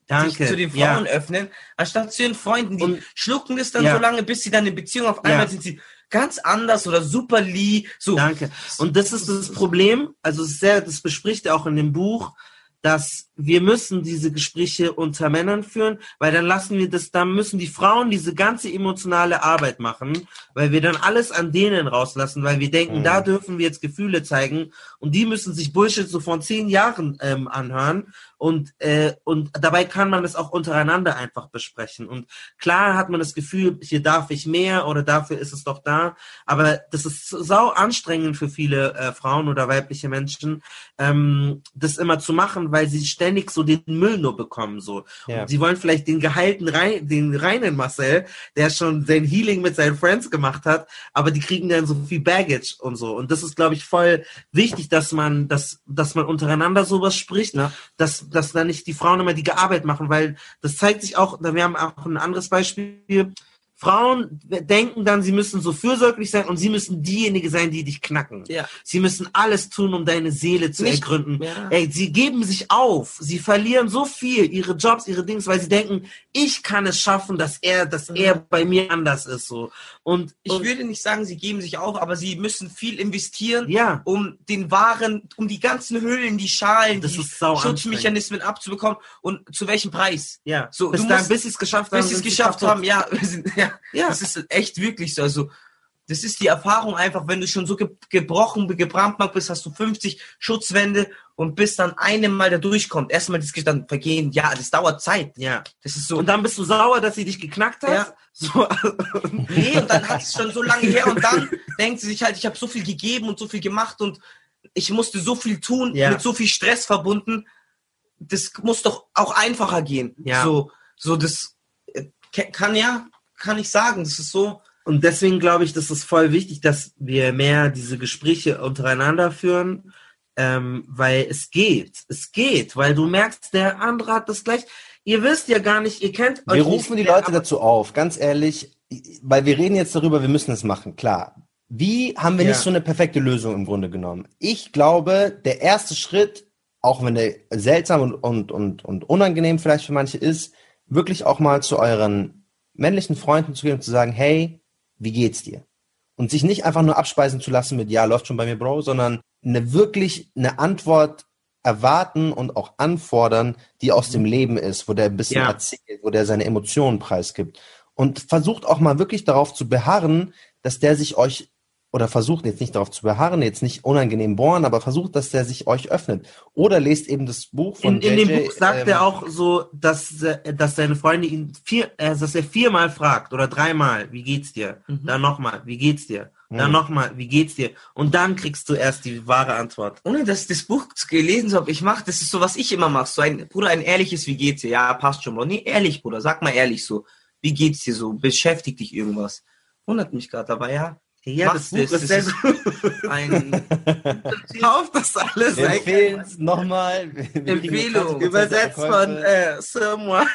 Danke. Zu den Frauen öffnen, anstatt zu den Freunden. Die schlucken das dann so lange, bis sie dann in Beziehung auf einmal sind sie ganz anders oder super lieb. So. Danke. Und das ist das Problem, also das bespricht er auch in dem Buch, dass wir müssen diese Gespräche unter Männern führen, weil dann müssen die Frauen diese ganze emotionale Arbeit machen, weil wir dann alles an denen rauslassen, weil wir denken, da dürfen wir jetzt Gefühle zeigen und die müssen sich Bullshit so von 10 Jahren anhören und dabei kann man das auch untereinander einfach besprechen und klar hat man das Gefühl, hier darf ich mehr oder dafür ist es doch da, aber das ist sau anstrengend für viele Frauen oder weibliche Menschen, das immer zu machen, weil sie ständig so den Müll nur bekommen, so. Ja. Und sie wollen vielleicht den den reinen Marcel, der schon sein Healing mit seinen Friends gemacht hat, aber die kriegen dann so viel Baggage und so. Und das ist, glaube ich, voll wichtig, dass man untereinander sowas spricht, dass da nicht die Frauen immer die Arbeit machen, weil das zeigt sich auch, wir haben auch ein anderes Beispiel, Frauen denken dann, sie müssen so fürsorglich sein und sie müssen diejenige sein, die dich knacken. Ja. Sie müssen alles tun, um deine Seele zu ergründen. Ja. Ey, sie geben sich auf. Sie verlieren so viel, ihre Jobs, ihre Dings, weil sie denken, ich kann es schaffen, dass er bei mir anders ist, so. Und ich würde nicht sagen, sie geben sich auf, aber sie müssen viel investieren, um die ganzen Hüllen, die Schalen, die Schutzmechanismen abzubekommen und zu welchem Preis? Ja. So, bis sie es geschafft haben. Das ist echt wirklich so. Also, das ist die Erfahrung einfach, wenn du schon so gebrandmarkt bist, hast du 50 Schutzwände und bis dann Mal da durchkommt. Erstmal das dann vergehen. Ja, das dauert Zeit. Ja. Das ist so. Und dann bist du sauer, dass sie dich geknackt hat? Ja. So. Nee, und dann hat es schon so lange her und dann denkt sie sich halt, ich habe so viel gegeben und so viel gemacht und ich musste so viel tun, mit so viel Stress verbunden. Das muss doch auch einfacher gehen. Ja. So das kann ich sagen, das ist so. Und deswegen glaube ich, das ist voll wichtig, dass wir mehr diese Gespräche untereinander führen, weil es geht, weil du merkst, der andere hat das gleich. Ihr wisst ja gar nicht, ihr kennt euch. Wir rufen die Leute dazu auf, ganz ehrlich, weil wir reden jetzt darüber, wir müssen es machen, klar. Wie haben wir nicht so eine perfekte Lösung im Grunde genommen? Ich glaube, der erste Schritt, auch wenn der seltsam und unangenehm vielleicht für manche ist, wirklich auch mal zu euren männlichen Freunden zu gehen und zu sagen, hey, wie geht's dir? Und sich nicht einfach nur abspeisen zu lassen mit, ja, läuft schon bei mir, Bro, sondern eine Antwort erwarten und auch anfordern, die aus dem Leben ist, wo der ein bisschen erzählt, wo der seine Emotionen preisgibt. Und versucht auch mal wirklich darauf zu beharren, dass der sich euch, oder versucht jetzt nicht darauf zu beharren, jetzt nicht unangenehm bohren, aber versucht, dass der sich euch öffnet. Oder lest eben das Buch von JJ. In dem Buch sagt er auch so, dass seine Freunde ihn dass er 4-mal fragt oder 3-mal, wie geht's dir? Dann nochmal, wie geht's dir? Dann nochmal, wie geht's dir? Und dann kriegst du erst die wahre Antwort. Ohne dass ich das Buch gelesen habe, das ist so, was ich immer mache. So ein ehrliches, wie geht's dir? Ja, passt schon, Bro. Nee, ehrlich, Bruder, sag mal ehrlich so. Wie geht's dir so? Beschäftigt dich irgendwas? Wundert mich gerade, aber ja. Ja, das Buch ist sehr gut. Kauf das alles. Empfehlen es nochmal. Empfehlung. Übersetzt von Someone.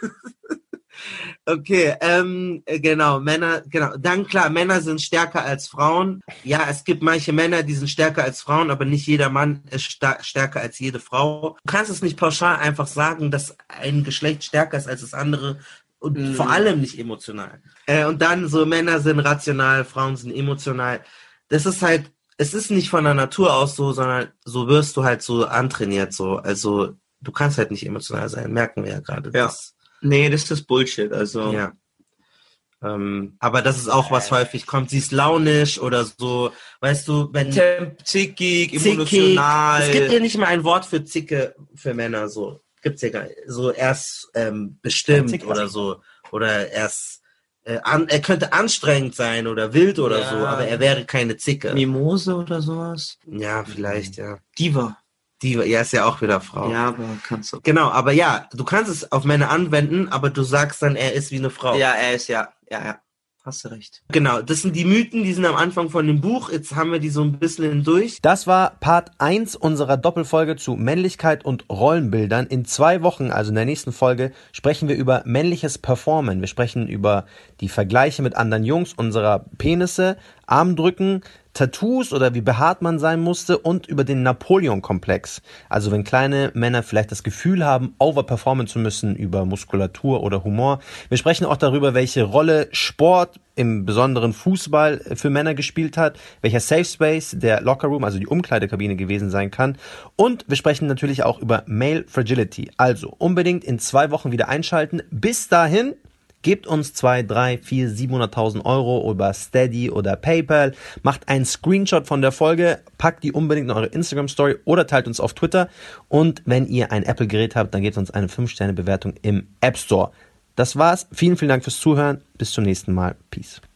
Okay, genau, Männer, genau. Dann klar, Männer sind stärker als Frauen. Ja, es gibt manche Männer, die sind stärker als Frauen, aber nicht jeder Mann ist stärker als jede Frau. Du kannst es nicht pauschal einfach sagen, dass ein Geschlecht stärker ist als das andere. Und vor allem nicht emotional. Und dann so, Männer sind rational, Frauen sind emotional. Das ist halt, es ist nicht von der Natur aus so, sondern so wirst du halt so antrainiert, so. Also, du kannst halt nicht emotional sein, merken wir ja gerade. Ja. Nee, das ist Bullshit, also. Ja. Aber das ist auch, was häufig kommt. Sie ist launisch oder so, weißt du, wenn... Zickig, emotional. Es gibt ja nicht mal ein Wort für Zicke für Männer, so. Gibt's ja gar nicht. So erst bestimmt oder so. Oder erst er könnte anstrengend sein oder wild oder so, aber er wäre keine Zicke. Mimose oder sowas? Ja, vielleicht, ja. Diva, ja, ist ja auch wieder Frau. Ja, aber kannst du. Genau, aber ja, du kannst es auf Männer anwenden, aber du sagst dann, er ist wie eine Frau. Ja, er ist ja. Hast du recht. Genau, das sind die Mythen, die sind am Anfang von dem Buch. Jetzt haben wir die so ein bisschen durch. Das war Part 1 unserer Doppelfolge zu Männlichkeit und Rollenbildern. In 2 Wochen, also in der nächsten Folge, sprechen wir über männliches Performen. Wir sprechen über die Vergleiche mit anderen Jungs, unserer Penisse, Armdrücken, Tattoos oder wie behaart man sein musste und über den Napoleon-Komplex. Also wenn kleine Männer vielleicht das Gefühl haben, overperformen zu müssen über Muskulatur oder Humor. Wir sprechen auch darüber, welche Rolle Sport, im besonderen Fußball, für Männer gespielt hat, welcher Safe Space der Locker Room, also die Umkleidekabine gewesen sein kann. Und wir sprechen natürlich auch über Male Fragility. Also unbedingt in 2 Wochen wieder einschalten. Bis dahin, gebt uns 2, 3, 4, 700.000 Euro über Steady oder PayPal, macht einen Screenshot von der Folge, packt die unbedingt in eure Instagram-Story oder teilt uns auf Twitter. Und wenn ihr ein Apple-Gerät habt, dann gebt uns eine 5-Sterne-Bewertung im App Store. Das war's. Vielen, vielen Dank fürs Zuhören. Bis zum nächsten Mal. Peace.